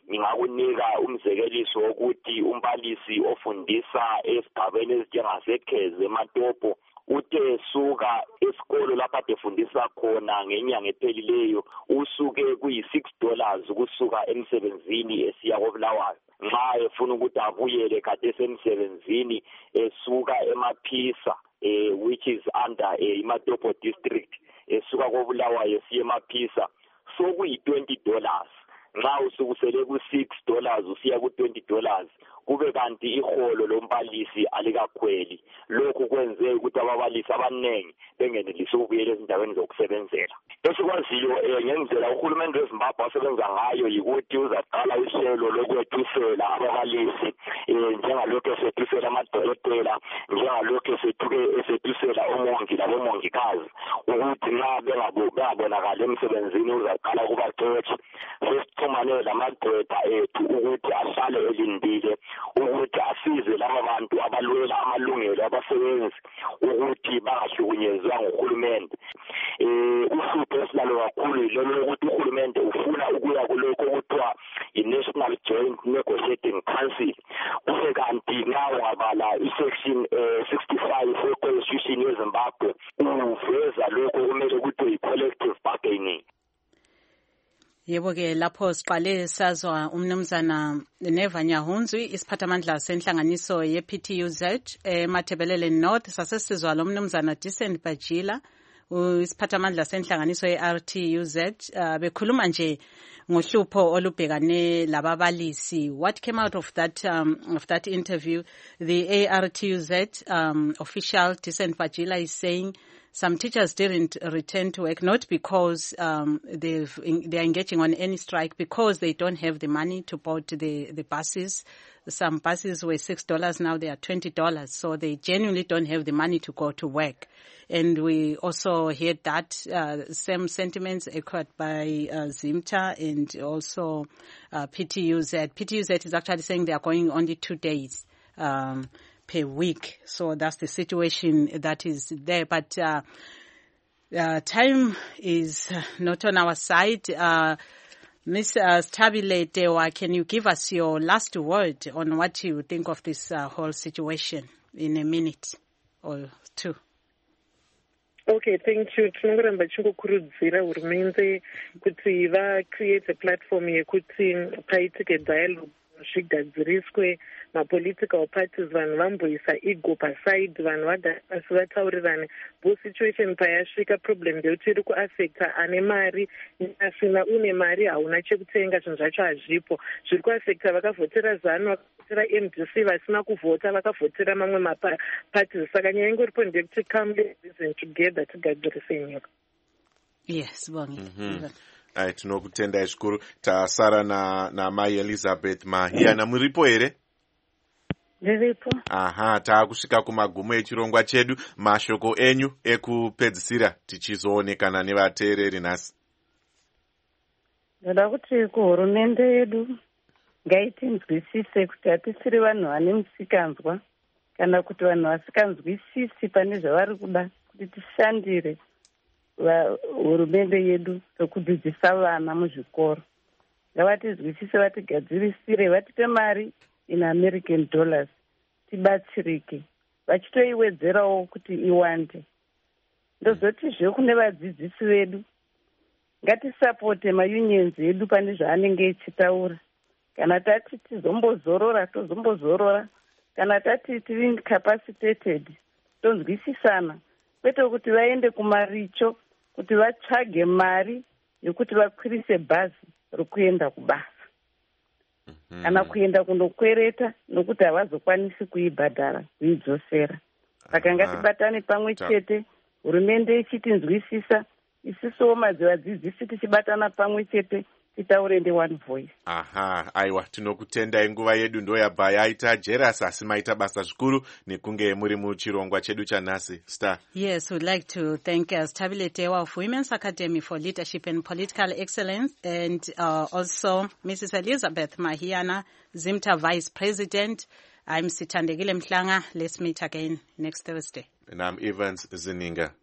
ngingakunika umzekeliso wokuthi umbalisi ofundisa esigabeni esinjengaseKheze eMatopo uthe suka esikolo lapha efundisa khona ngenyanga ephelileyo usuke kuyi-six dollars ukusuka emsebenzini esiya koBulawayo nxa efuna ukuthi abuyele kade esemsebenzini esuka eMaphisa eh, which is under eh, iMatopo district esuka koBulawayo esiya eMaphisa so kuyi-twenty dollars nxa usukusele ku-six dollars usiya ku-twenty dollars kube kanti iholo lombalisi alikakhweli lokhu kwenze ukuthi ababalisi abaningi bengenelisi ukubuyela ezindaweni zokusebenzela esikwaziyo ngendlela uhulumende weZimbabwe asebenza ngayo yikuthi uzaqala uhlelo lokwethusela ababalisi njengalokhu esethusela amadokotela njengalokhu esethusela omongi labomongikazi ukuthi nxa bengabonakali emsebenzini uzaqala kubaqeqesha sesixhumane lamagqwetha ethu ukuthi ahlale elindile ukuthi asize laba bantu abalwela amalungelo abasebenzi ukuthi bangahlukunyezwa nguhulumende. Eh uhlupho esilalo kakhulu yilolo lokuthi uhulumende ufuna ukuya kulokho okuthiwa i-National Joint Negotiating Council kuse kanti nxa ungabala i-section sixty-five we-Constitution yeZimbabwe uveza lokho kumele kuthiwe i-collective bargaining. Yebo ke lapho siqale sazwa umnumzana Neva Nyahunzwi isiphathamandla senhlanganiso ye-P T U Z eMathebelele North sasesizwa lo mnumzana Decent Bajila isiphathamandla senhlanganiso ye-R T U Z uh, bekhuluma nje ngohlupho olubhekane lababalisi. What came out of that um, of that interview, the A R T U Z um, official Decent Bajila is saying some teachers didn't return to work, not because um, they've, they're engaging on any strike, because they don't have the money to board the, the buses. Some buses were six dollars, now they are twenty dollars. So they genuinely don't have the money to go to work. And we also heard that uh, same sentiments echoed by uh, Zimta and also uh, P T U Z. P T U Z is actually saying they are going only two days. Um, per week. So that's the situation that is there. But uh, uh, time is not on our side. Uh, Miz Uh, Stabile Dewa, can you give us your last word on what you think of this uh, whole situation in a minute or two? Okay, thank you. Tinongoramba chingokurudzira hurumende kuti va create a platform yekuti paitike dialogue zvigadziriswe mapolitical parties vanhu vamboisa ego paside vanhu vadasi vataurirane bo situation payasvika problem ndeyekuti iri kuaffecta ane mari asina une mari hauna chekutenga zvinhu zvacho hazvipo zviri kuaffecta vakavhotera zanu vakavhotera M D C vasina kuvhota vakavhotera mamwe maparties saka nyaya ingoripo ndeyekuti come reason together tigadzirise nyika. Yes, bongi. Mm-hmm. Ai tinokutendai zvikuru. Tasara na namai Elizabeth Mahiyana, muripo here? Ndiripo. Aha, taakusvika kumagumo echirongwa chedu. Mashoko enyu ekupedzisira tichizoonekana nevateereri nhasi. Ndoda kuti kuhurumende yedu ngaitinzwisise kuti hatisiri vanhu vane musikanzwa kana kuti vanhu vasikanzwisisi pane zvavari kuda kuti tishandire hurumende yedu sokudzidzisa vana muzvikoro. Ngavatizwisise, vatigadzirisire, vatipe mari in American dollars tibatsirike, vachitoiwedzerawo kuti iwande. Ndozotizve kune vadzidzisi vedu ngatisapote maunions edu pane zvaanenge echitaura. Kana tati tizombozorora tozombozorora, kana tati tiri incapacitated tonzwisisana, kwete kuti vaende kumaricho kuti vatsvage mari yokuti vakwirise bhazi rokuenda kubasa. Mm-hmm. Kana kuenda kundokwereta nokuti havazokwanisi kuibhadhara kuidzosera. Saka ngatibatane pamwe chete, hurumende ichitinzwisisa, isisowo madzivadzidzisi tichibatana pamwe chete, titaure ndi one voice. Aha, aiwa, tinokutendai, nguva yedu ndo yabva yaita Jeras, asi maita basa zvikuru nekunge muri muchirongwa chedu chanhasi. Star. Yes, we'd like to thank uh, Stabile Dewa of Women's Academy for Leadership and Political Excellence, and uh, also Missus Elizabeth Mahiyana, Zimta Vice President. I'm Sithandegile Mhlanga. Let's meet again next Thursday. And I'm Evans Zininga.